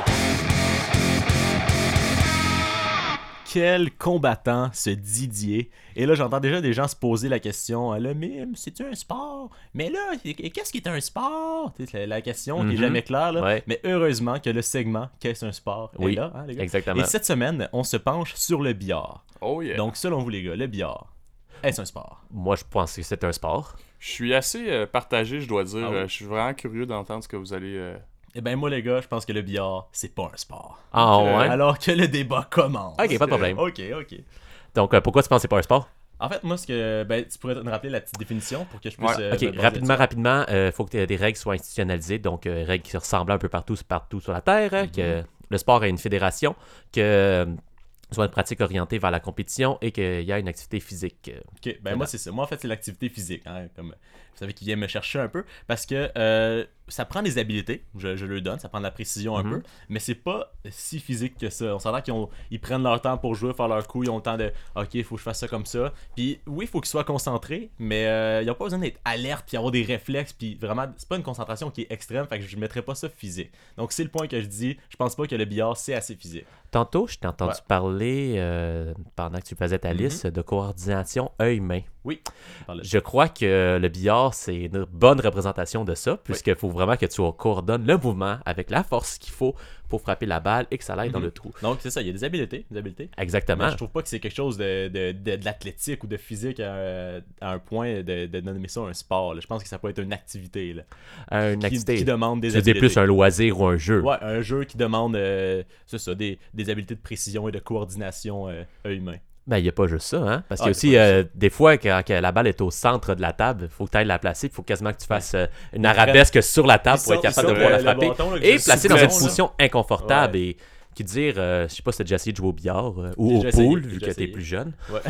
Quel combattant, ce Didier. Et là, j'entends déjà des gens se poser la question, le mime, c'est-tu un sport? Mais là, qu'est-ce qui est un sport? C'est la question qui est jamais claire, là. Ouais. Mais heureusement que le segment Qu'est-ce un sport est là, hein, les gars? Exactement. Et cette semaine, on se penche sur le billard. Oh yeah. Donc, selon vous, les gars, le billard, est-ce un sport? Moi, je pense que c'est un sport. Je suis assez partagé, je dois dire. Ah oui. Je suis vraiment curieux d'entendre ce que vous allez... Eh ben moi, les gars, je pense que le billard, c'est pas un sport. Ah, ouais? Alors que le débat commence. Ok, pas de problème. Ok. Donc, pourquoi tu penses que c'est pas un sport? En fait, moi, tu pourrais me rappeler la petite définition pour que je puisse... Ouais. Ok, me baser rapidement, faut que des règles soient institutionnalisées, donc règles qui ressemblent un peu partout sur la Terre, que le sport ait une fédération, que soit une pratique orientée vers la compétition et qu'il y a une activité physique. Ok, ben moi c'est ça. Moi en fait c'est l'activité physique, hein, comme vous savez qui vient me chercher un peu, parce que ça prend des habiletés, je le donne, ça prend de la précision un peu, mais c'est pas si physique que ça. On s'entend qu'ils prennent leur temps pour jouer, faire leur coup, ils ont le temps de ok, il faut que je fasse ça comme ça. Puis oui, il faut qu'ils soient concentrés, mais ils n'ont pas besoin d'être alertes puis avoir des réflexes, puis vraiment c'est pas une concentration qui est extrême, fait que je mettrais pas ça physique. Donc c'est le point que je dis, je pense pas que le billard c'est assez physique. Tantôt, je t'ai entendu parler, pendant que tu faisais ta liste, de coordination œil-main. Oui. Je crois que le billard, c'est une bonne représentation de ça, puisqu'il faut vraiment que tu coordonnes le mouvement avec la force qu'il faut pour frapper la balle et que ça aille dans le trou. Donc c'est ça, il y a des habiletés. Exactement. Mais je trouve pas que c'est quelque chose de l'athlétique ou de physique à un point de nommer ça un sport, là. Je pense que ça peut être une activité, là, Une activité. qui demande des Tu dis habiletés. plus un loisir ou un jeu. Ouais, un jeu qui demande c'est ça, des habiletés de précision et de coordination œil-main. Ben, il n'y a pas juste ça, hein? Parce qu'il y a il y a aussi, des fois, quand la balle est au centre de la table, il faut que tu ailles la placer, il faut quasiment que tu fasses une arabesque sur la table pour être capable de pouvoir la frapper. Et placer dans une position inconfortable et qui dire, je sais pas si tu as déjà essayé de jouer au billard ou au pool, vu que tu es plus jeune. Ouais.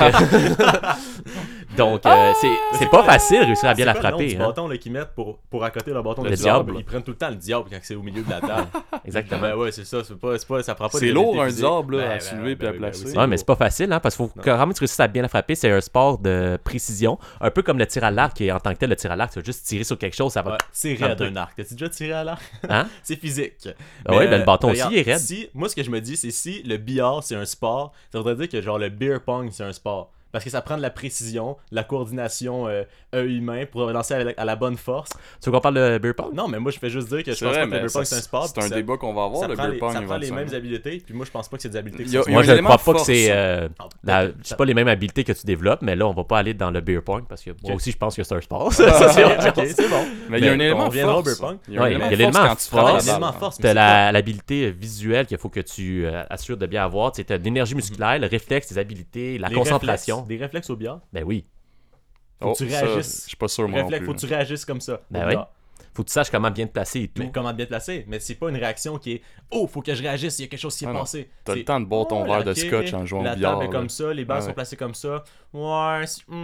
Donc, c'est pas facile de réussir à bien la frapper. C'est le bâton là, qu'ils mettent pour accoter le bâton Le de diable. Ils prennent tout le temps le diable quand c'est au milieu de la table. Exactement. Ben ouais, c'est ça, ça prend pas C'est des lourd, habiletés un physiques. diable, là, Ben, à soulever puis à placer. c'est Ouais, mais lourd. c'est pas facile, hein, parce qu'il faut que vraiment tu réussisses à bien la frapper. C'est un sport de précision, un peu comme le tir à l'arc, et en tant que tel, le tir à l'arc, tu vas juste tirer sur quelque chose, ça va. Ouais, c'est raide un arc. T'as-tu déjà tiré à l'arc? Hein? C'est physique. Ah ouais, ben le bâton aussi, regarde, il est raide. Moi, ce que je me dis, c'est si le billard, c'est un sport, ça voudrait dire que genre le beer pong, c'est un sport. Parce que ça prend de la précision, de la coordination œil-main pour lancer à la bonne force. Tu veux qu'on parle de beer pong? Non, mais moi je fais juste dire que je C'est pense vrai, pas que le mais beer pong ça, c'est un sport. c'est un débat qu'on va avoir, le beer pong. Ça prend les mêmes éventuellement. habiletés, puis moi je pense pas que c'est des habiletés qui Il y a- sont... il y a Moi, un je ne élément crois pas de que c'est ça- pas les mêmes habiletés que tu développes, mais là, on va pas aller dans le beer pong parce que moi aussi, je pense que c'est un sport. Ok, c'est bon. Mais il y a un Mais élément on reviendra au force. beer pong. Il y a un Ouais, élément il y a l'élément force quand tu travailles force. la L'élément balle. force, mais T'as c'est quoi? l'habilité visuelle qu'il faut que tu assures de bien avoir. Tu as l'énergie musculaire, le réflexe, tes habiletés, la Les concentration. réflexes. Des réflexes au billard. Ben oui. Faut que tu ça, réagisses. Je suis pas sûr, moi non Réflexe, plus. faut que tu réagisses comme ça. Ben au oui. billard. Faut que tu saches comment bien te placer et tout. Mais comment bien te placer? Mais c'est pas une réaction qui est oh, faut que je réagisse, il y a quelque chose qui est Ah non. passé. T'as C'est, le temps de boire ton oh, verre de ok, scotch en jouant au la billard. table est là. comme ça, les balles Ah sont ouais. placées comme ça. Ouais,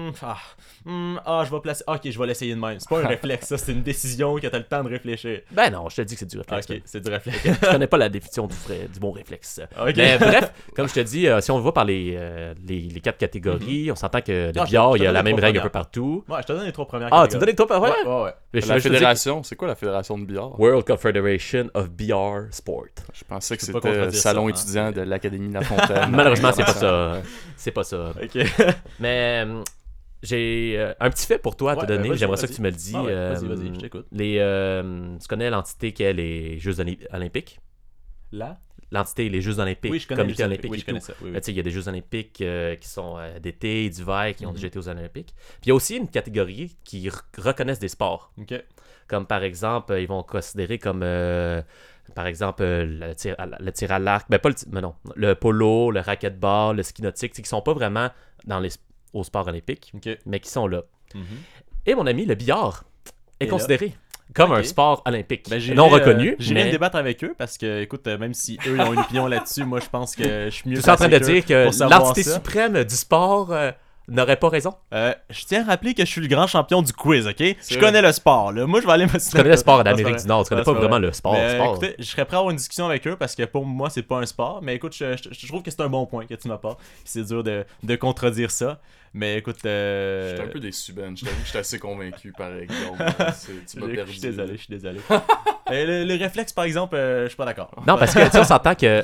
je vais placer. Ok, je vais l'essayer de même. C'est pas un réflexe, ça, c'est une décision que t'as le temps de réfléchir. Ben non, je te dis que c'est du réflexe. Ok, c'est du réflexe. Je connais pas la définition du bon réflexe. Ok. Mais bref, comme je te dis, si on le voit par les 4 catégories, on s'entend que le Ah, billard, je te il y a donne la les même trois règle un peu premières. partout. Ouais, je te donne les 3 premières. Ah, tu me donnes les 3 par Ouais, ouais. Mais je La veux juste te dire fédération, c'est quoi la fédération de billard? World Confederation of BR Sport. Je pensais que Je peux pas c'était le contredire salon ça, hein. étudiant de l'Académie de la Fontaine. Malheureusement, c'est pas ça. C'est pas ça. Ok. Mais j'ai un petit fait pour toi à te Ouais, donner. vas-y, J'aimerais ça vas-y. que tu me le dis. Ah ouais, vas-y, je t'écoute. Tu connais l'entité qui est les Jeux Olympiques? Là? L'entité, les Jeux Olympiques, Oui, je connais. comité olympique Oui, et je connais tout. ça. Oui, Tu oui. sais, il y a des Jeux olympiques qui sont d'été, d'hiver, qui ont déjà été aux Olympiques. Puis il y a aussi une catégorie qui reconnaissent des sports. Ok. Comme par exemple, ils vont considérer comme par exemple le tir à l'arc, mais non, le polo, le racquetball, le ski nautique, qui sont pas vraiment au sport olympique, Ok. mais qui sont là. Mhm. Et mon ami, le billard est Et là? considéré comme Ok. un sport olympique. Ben, non reconnu, J'irai me mais débattre avec eux parce que, écoute, même si eux ils ont une opinion là-dessus, moi je pense que je suis mieux tu es en train de placé dire qu'eux que pour savoir l'entité ça. suprême du sport n'aurait pas raison. Je tiens à rappeler que je suis le grand champion du quiz, ok? Je vrai. connais le sport, là. Moi je vais aller me Tu connais le sport d'Amérique Amérique du Nord, tu connais pas vraiment le sport. Mais, sport. écoutez, je serais prêt à avoir une discussion avec eux parce que pour moi, c'est pas un sport. Mais écoute, je trouve que c'est un bon point que tu m'apportes. C'est dur de contredire ça. Mais écoute. J'étais un peu déçu, Ben. J'étais assez convaincu, par exemple. Tu m'as perdu. Je suis désolé. Le réflexe, par exemple, je suis pas d'accord. Non, parce que tu sais, on s'entend que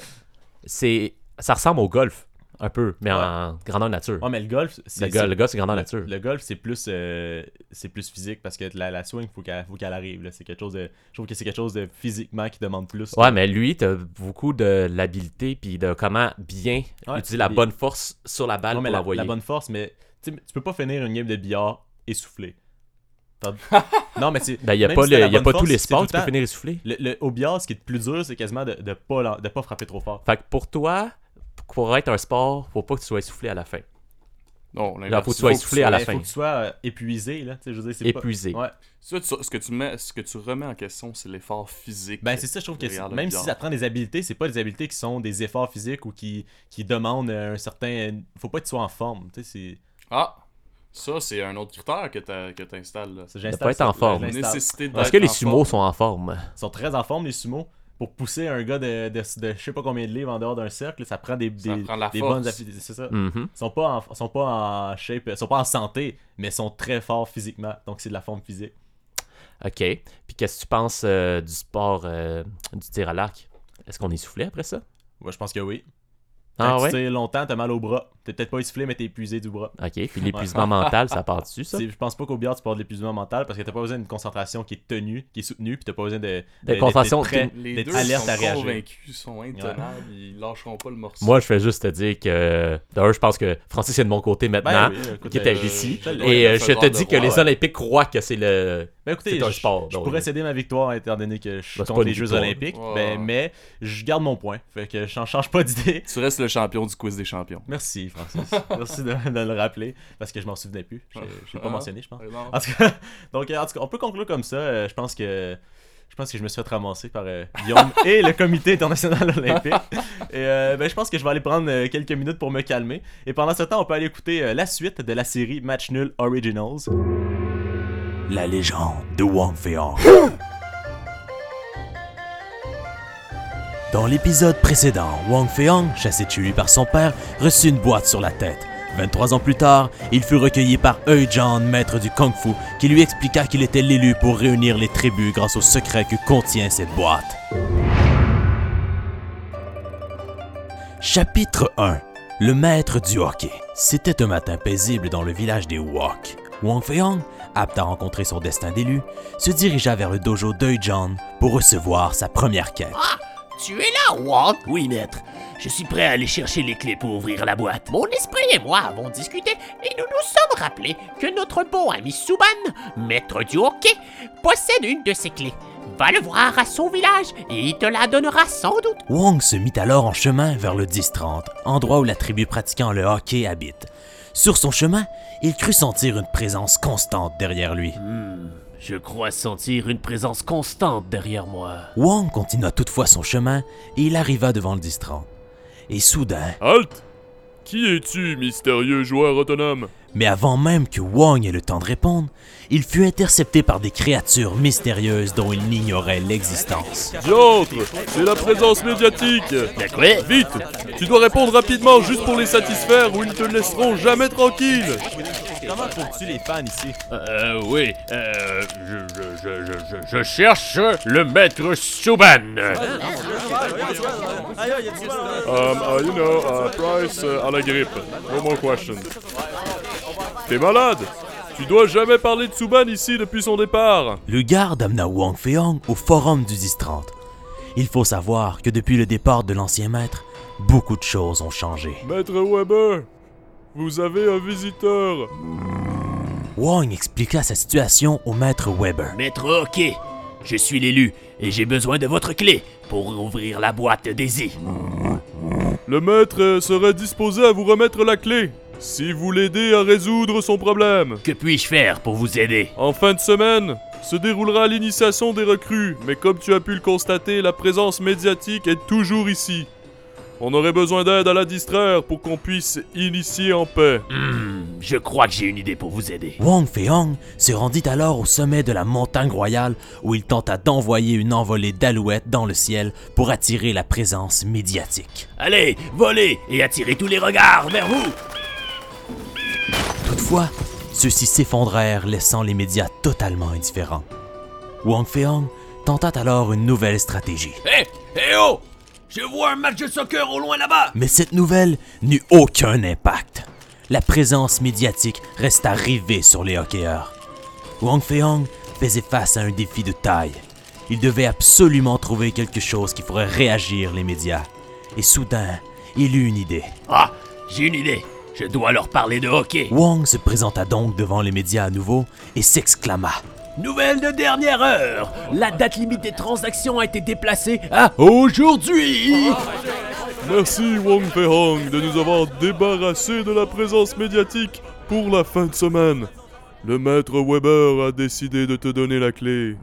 ça ressemble au golf, un peu, mais en grandeur nature. Ouais, mais le golf, Le golf, c'est grandeur nature. Le golf, c'est plus physique parce que la swing, faut qu'elle arrive. Là. C'est quelque chose de, je trouve que c'est quelque chose de physiquement qui demande plus. Ouais, mais lui, t'as beaucoup de l'habileté puis de comment bien Ouais, utiliser la bonne force sur la balle Ouais, mais pour l'envoyer. la bonne force, mais tu peux pas finir une game de billard essoufflé. Non, mais c'est. Ben, il n'y a même pas, si t'as la y a bonne pas tous force, les c'est sports tout où tu peux le temps- finir essoufflé. Au billard, ce qui est le plus dur, c'est quasiment de pas frapper trop fort. Fait que pour toi, pour être un sport, faut pas que tu sois essoufflé à la fin. Non, Là, faut que tu sois essoufflé à la Il fin. faut que tu sois épuisé, là. Tu sais, je veux dire, c'est Épuisé. Pas... Ouais. Ce que tu remets en question, c'est l'effort physique. Ben, c'est ça, je trouve que Regarde le même si billard. ça prend des habiletés, c'est pas des habiletés qui sont des efforts physiques ou qui demandent un certain. Faut pas que tu sois en forme. Tu sais, c'est. Ah! Ça, c'est un autre critère que t'installes. là. J'installe De pas être ça, en forme. je La l'installe. nécessité d'être Est-ce que les en sumos forme. sont en forme? Ils sont très en forme, les sumos. Pour pousser un gars de je sais pas combien de livres en dehors d'un cercle, ça prend des prend de la des force. bonnes habiletés. C'est ça. Mhm. Ils sont pas en shape, ils sont pas en santé, mais ils sont très forts physiquement. Donc c'est de la forme physique. OK. Puis qu'est-ce que tu penses du sport du tir à l'arc? Est-ce qu'on est soufflé après ça? Moi, je pense que oui. Ah Quand ouais? tu tires longtemps, t'as mal au bras. T'es peut-être pas essoufflé, mais t'es épuisé du bras. OK. Puis l'épuisement mental, ça part dessus, ça? Je pense pas qu'au billard, tu parles de l'épuisement mental parce que t'as pas besoin d'une concentration qui est tenue, qui est soutenue, puis t'as pas besoin concentration d'être prêt, Les d'être deux alerte sont à réagir. convaincus, sont intenables, ils lâcheront pas le morceau. Moi, je fais juste te dire que... D'ailleurs, je pense que Francis est de mon côté maintenant, Ben oui, écoute, qui était ici. je te le- Et ouais, je te faiseur dis de que roi, les ouais. Olympiques croient que c'est le... Ben écoutez, C'est un sport, je donc. pourrais céder ma victoire étant donné que je suis Ben, c'est contre pas les une Jeux victoire. Olympiques, Ouais. mais je garde mon point. Fait que j'en change pas d'idée. Tu restes le champion du quiz des champions. Merci, Francis. Merci de le rappeler parce que je m'en souvenais plus. Je l'ai pas Ah. mentionné, je pense. Non. En tout cas, donc, en tout cas, on peut conclure comme ça. Je pense que je me suis fait ramasser par Guillaume et le comité international olympique. Et je pense que je vais aller prendre quelques minutes pour me calmer. Et pendant ce temps, on peut aller écouter la suite de la série Match Nul Originals. La légende de Wang Fei-Hong. Dans l'épisode précédent, Wang Fei-Hong, chassé tué par son père, reçut une boîte sur la tête. 23 ans plus tard, il fut recueilli par Hui Zhan, maître du Kung Fu, qui lui expliqua qu'il était l'élu pour réunir les tribus grâce au secret que contient cette boîte. Chapitre 1. le maître du hockey. C'était un matin paisible dans le village des Wok. Wong Fei-hung, apte à rencontrer son destin d'élu, se dirigea vers le dojo d'Eu-John pour recevoir sa première quête. Ah, tu es là, Wong? Oui, maître. Je suis prêt à aller chercher les clés pour ouvrir la boîte. Mon esprit et moi avons discuté et nous nous sommes rappelés que notre bon ami Suban, maître du hockey, possède une de ces clés. Va le voir à son village et il te la donnera sans doute. Wong se mit alors en chemin vers le 10-30, endroit où la tribu pratiquant le hockey habite. Sur son chemin, il crut sentir une présence constante derrière lui. Je crois sentir une présence constante derrière moi. Wong continua toutefois son chemin et il arriva devant le 10-30. Et soudain... Halt! Qui es-tu, mystérieux joueur autonome? Mais avant même que Wong ait le temps de répondre, il fut intercepté par des créatures mystérieuses dont il ignorait l'existence. Diantre! C'est la présence médiatique! De quoi? Vite! Tu dois répondre rapidement juste pour les satisfaire ou ils ne te laisseront jamais tranquille! Comment trouves-tu les fans ici? Oui, je cherche le maître Suban. Price à la grippe. No more questions. T'es malade? Tu dois jamais parler de Suban ici depuis son départ. Le garde amena Wong Fei-hung au forum du 10-30. Il faut savoir que depuis le départ de l'ancien maître, beaucoup de choses ont changé. Maître Weber, vous avez un visiteur. Wong expliqua sa situation au maître Weber. Maître hockey, je suis l'élu et j'ai besoin de votre clé pour ouvrir la boîte d'Easy. Le maître serait disposé à vous remettre la clé, si vous l'aidez à résoudre son problème. Que puis-je faire pour vous aider? En fin de semaine, se déroulera l'initiation des recrues, mais comme tu as pu le constater, la présence médiatique est toujours ici. On aurait besoin d'aide à la distraire pour qu'on puisse initier en paix. Je crois que j'ai une idée pour vous aider. Wong Fei-hung se rendit alors au sommet de la montagne royale où il tenta d'envoyer une envolée d'alouettes dans le ciel pour attirer la présence médiatique. Allez, volez et attirez tous les regards vers vous! Toutefois, ceux-ci s'effondrèrent, laissant les médias totalement indifférents. Wong Fei-hung tenta alors une nouvelle stratégie. Hé oh! Je vois un match de soccer au loin là-bas! Mais cette nouvelle n'eut aucun impact. La présence médiatique resta rivée sur les hockeyeurs. Wong Fei-hung faisait face à un défi de taille. Il devait absolument trouver quelque chose qui ferait réagir les médias. Et soudain, il eut une idée. Ah, j'ai une idée. Je dois leur parler de hockey. Wong se présenta donc devant les médias à nouveau et s'exclama. Nouvelle de dernière heure! La date limite des transactions a été déplacée à aujourd'hui! Merci Wong Fei-hung de nous avoir débarrassés de la présence médiatique pour la fin de semaine. Le maître Weber a décidé de te donner la clé.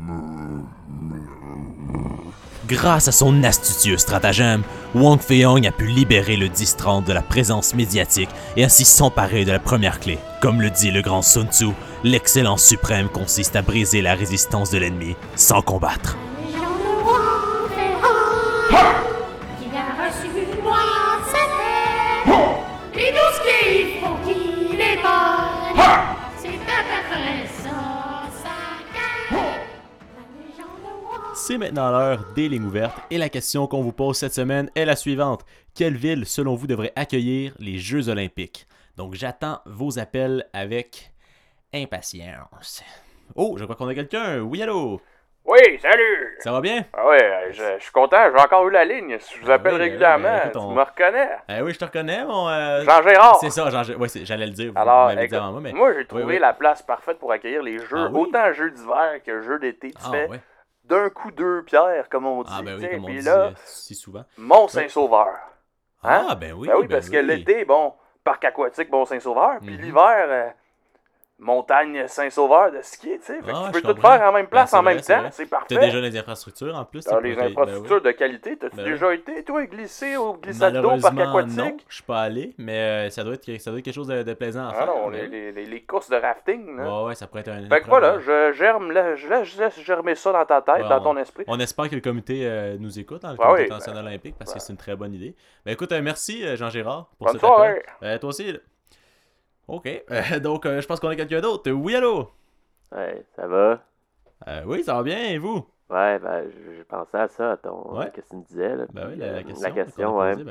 Grâce à son astucieux stratagème, Wong Fei-hung a pu libérer le 10-30 de la présence médiatique et ainsi s'emparer de la première clé. Comme le dit le grand Sun Tzu, l'excellence suprême consiste à briser la résistance de l'ennemi sans combattre. Qui a reçu moi sa terre, et tout ce qu'il faut qu'il est bon, c'est à peu près ça, sa gueule. La légende de Wong. C'est maintenant l'heure des lignes ouvertes et la question qu'on vous pose cette semaine est la suivante. Quelle ville, selon vous, devrait accueillir les Jeux Olympiques? Donc j'attends vos appels avec impatience. Oh, je crois qu'on a quelqu'un. Oui, allô? Oui, salut! Ça va bien? Ah ouais, je suis content, j'ai encore eu la ligne. Je vous appelle régulièrement, écoute, tu me reconnais? Oui, je te reconnais, mon... Jean-Gérard! C'est ça, ouais, j'allais le dire. Alors, vous m'avez dit écoute, avant moi, mais... moi j'ai trouvé oui. la place parfaite pour accueillir les jeux, autant jeux d'hiver que jeux d'été. Tu fais ouais. d'un coup deux pierres, comme on dit. Ah ben oui, comme on puis dit là, si souvent. Mont-Saint-Sauveur. Hein? Ah ben oui, Ben oui, parce que l'été, bon, parc aquatique Mont-Saint-Sauveur, puis l'hiver... Montagne Saint-Sauveur de skier, tu sais. Fait que tu peux tout faire en même place, en même temps. C'est parfait. T'as déjà les infrastructures en plus. T'as les infrastructures de qualité. T'as-tu déjà été, toi, glisser au glissade d'eau, parc aquatique? Non, je suis pas allé, mais ça doit être quelque chose de plaisant à faire. Non, les courses de rafting, là. Ouais, ça pourrait être un... Fait que voilà, je laisse germer ça dans ta tête, dans ton esprit. On espère que le comité nous écoute dans le comité international olympique, parce que c'est une très bonne idée. Ben écoute, merci Jean-Gérard pour cet appel. Toi aussi, OK. Donc, je pense qu'on a quelqu'un d'autre. Oui, allô? Ouais, ça va? Oui, ça va bien, et vous? Ouais, ben, je pensais à ça, à ton... Qu'est-ce que tu me disais, là? Ben oui, la question. La question, ouais. Ben oui.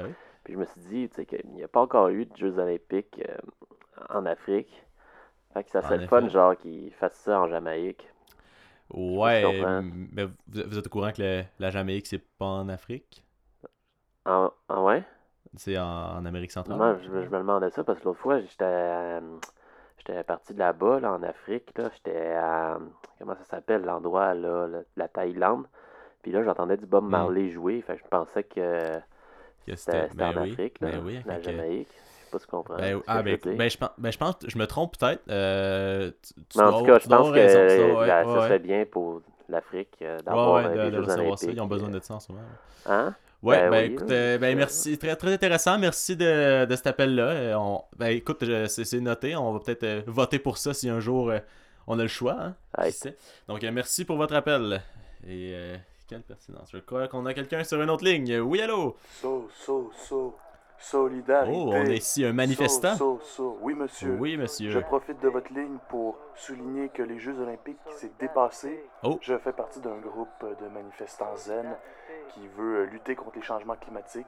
Puis je me suis dit, tu sais, qu'il n'y a pas encore eu de Jeux olympiques en Afrique. Fait que ça serait le fun, genre, qu'ils fassent ça en Jamaïque. Ouais, mais vous êtes au courant que la Jamaïque, c'est pas en Afrique? Ah ouais? C'est en Amérique centrale? Moi, je me demandais ça parce que l'autre fois, j'étais parti de là-bas, là, en Afrique. Là, j'étais à... Comment ça s'appelle, l'endroit, là, la Thaïlande. Puis là, j'entendais du Bob Marley jouer. Fait que je pensais que c'était en Afrique, là, la Jamaïque. Je sais pas si tu comprends. Je pense que je me trompe peut-être. Mais en tout cas, je pense que ça serait bien pour l'Afrique d'avoir des Jeux olympiques. Ça. Ils ont besoin de ça en ce moment. Hein? Ouais, écoute, merci, très, très intéressant. Merci de cet appel-là. Écoute, c'est noté. On va peut-être voter pour ça si un jour on a le choix. Hein? Qui sait. Donc, merci pour votre appel. Et quelle pertinence. Je crois qu'on a quelqu'un sur une autre ligne. Oui, allô? Solidarité. Oh, on a ici un manifestant. Oui, monsieur. Oui, monsieur. Je profite de votre ligne pour souligner que les Jeux olympiques, c'est dépassé. Oh. Je fais partie d'un groupe de manifestants zen qui veut lutter contre les changements climatiques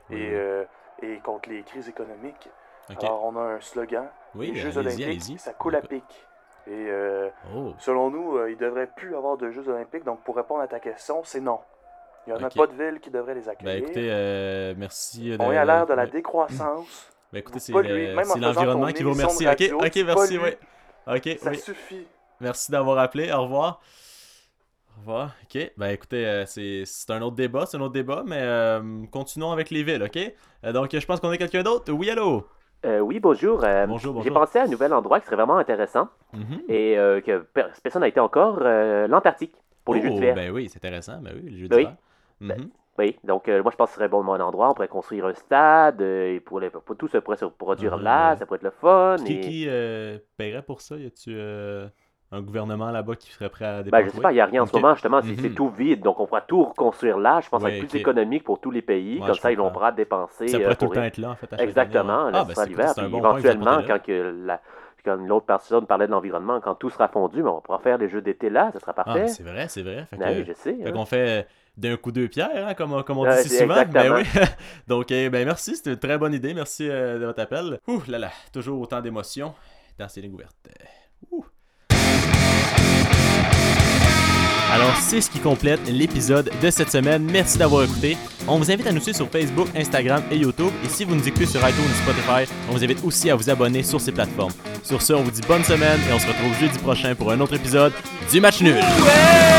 et contre les crises économiques. Okay. Alors, on a un slogan. Oui, les Jeux olympiques, ça coule à pic. Et selon nous, il ne devrait plus avoir de Jeux olympiques. Donc, pour répondre à ta question, c'est non. Il n'y en a pas de ville qui devrait les accueillir. Écoutez, merci. On est à l'ère de la décroissance. Écoutez, c'est l'environnement qui vous remercie. Ok, merci, oui. Ok, ça suffit. Merci d'avoir appelé. Au revoir. Au revoir. Ok, écoutez, c'est un autre débat, mais continuons avec les villes, ok? Donc, je pense qu'on a quelqu'un d'autre. Oui, allô? Oui, bonjour. Bonjour. J'ai pensé à un nouvel endroit qui serait vraiment intéressant et que personne n'a été encore, l'Antarctique, pour les Jeux d'hiver. Ben oui, c'est intéressant, les Jeux d'hiver. Oui, donc moi je pense que ce serait bon un endroit, on pourrait construire un stade, et pour tout ça pourrait se produire là, ça pourrait être le fun. Qui paierait pour ça? Y a-tu un gouvernement là-bas qui serait prêt à dépenser? Je sais pas, il n'y a rien en ce moment, justement, c'est tout vide, donc on pourra tout reconstruire là, je pense que ça va être plus économique pour tous les pays, comme ça ils vont pas dépenser. Ça pourrait tout le temps être là, en fait, à chaque exactement, année. Là, l'hiver, puis éventuellement, quand l'autre personne parlait de l'environnement, quand tout sera fondu, on pourra faire des jeux d'été là, ça sera parfait. C'est vrai. Je sais. Fait qu'on fait d'un coup deux pierres, hein, comme on dit si souvent. Ben oui. Donc, merci, c'était une très bonne idée. Merci de votre appel. Ouh là là, toujours autant d'émotions dans ces lignes ouvertes. Alors, c'est ce qui complète l'épisode de cette semaine. Merci d'avoir écouté. On vous invite à nous suivre sur Facebook, Instagram et YouTube. Et si vous nous écoutez sur iTunes ou Spotify, on vous invite aussi à vous abonner sur ces plateformes. Sur ce, on vous dit bonne semaine et on se retrouve jeudi prochain pour un autre épisode du Match Nul. Ouais!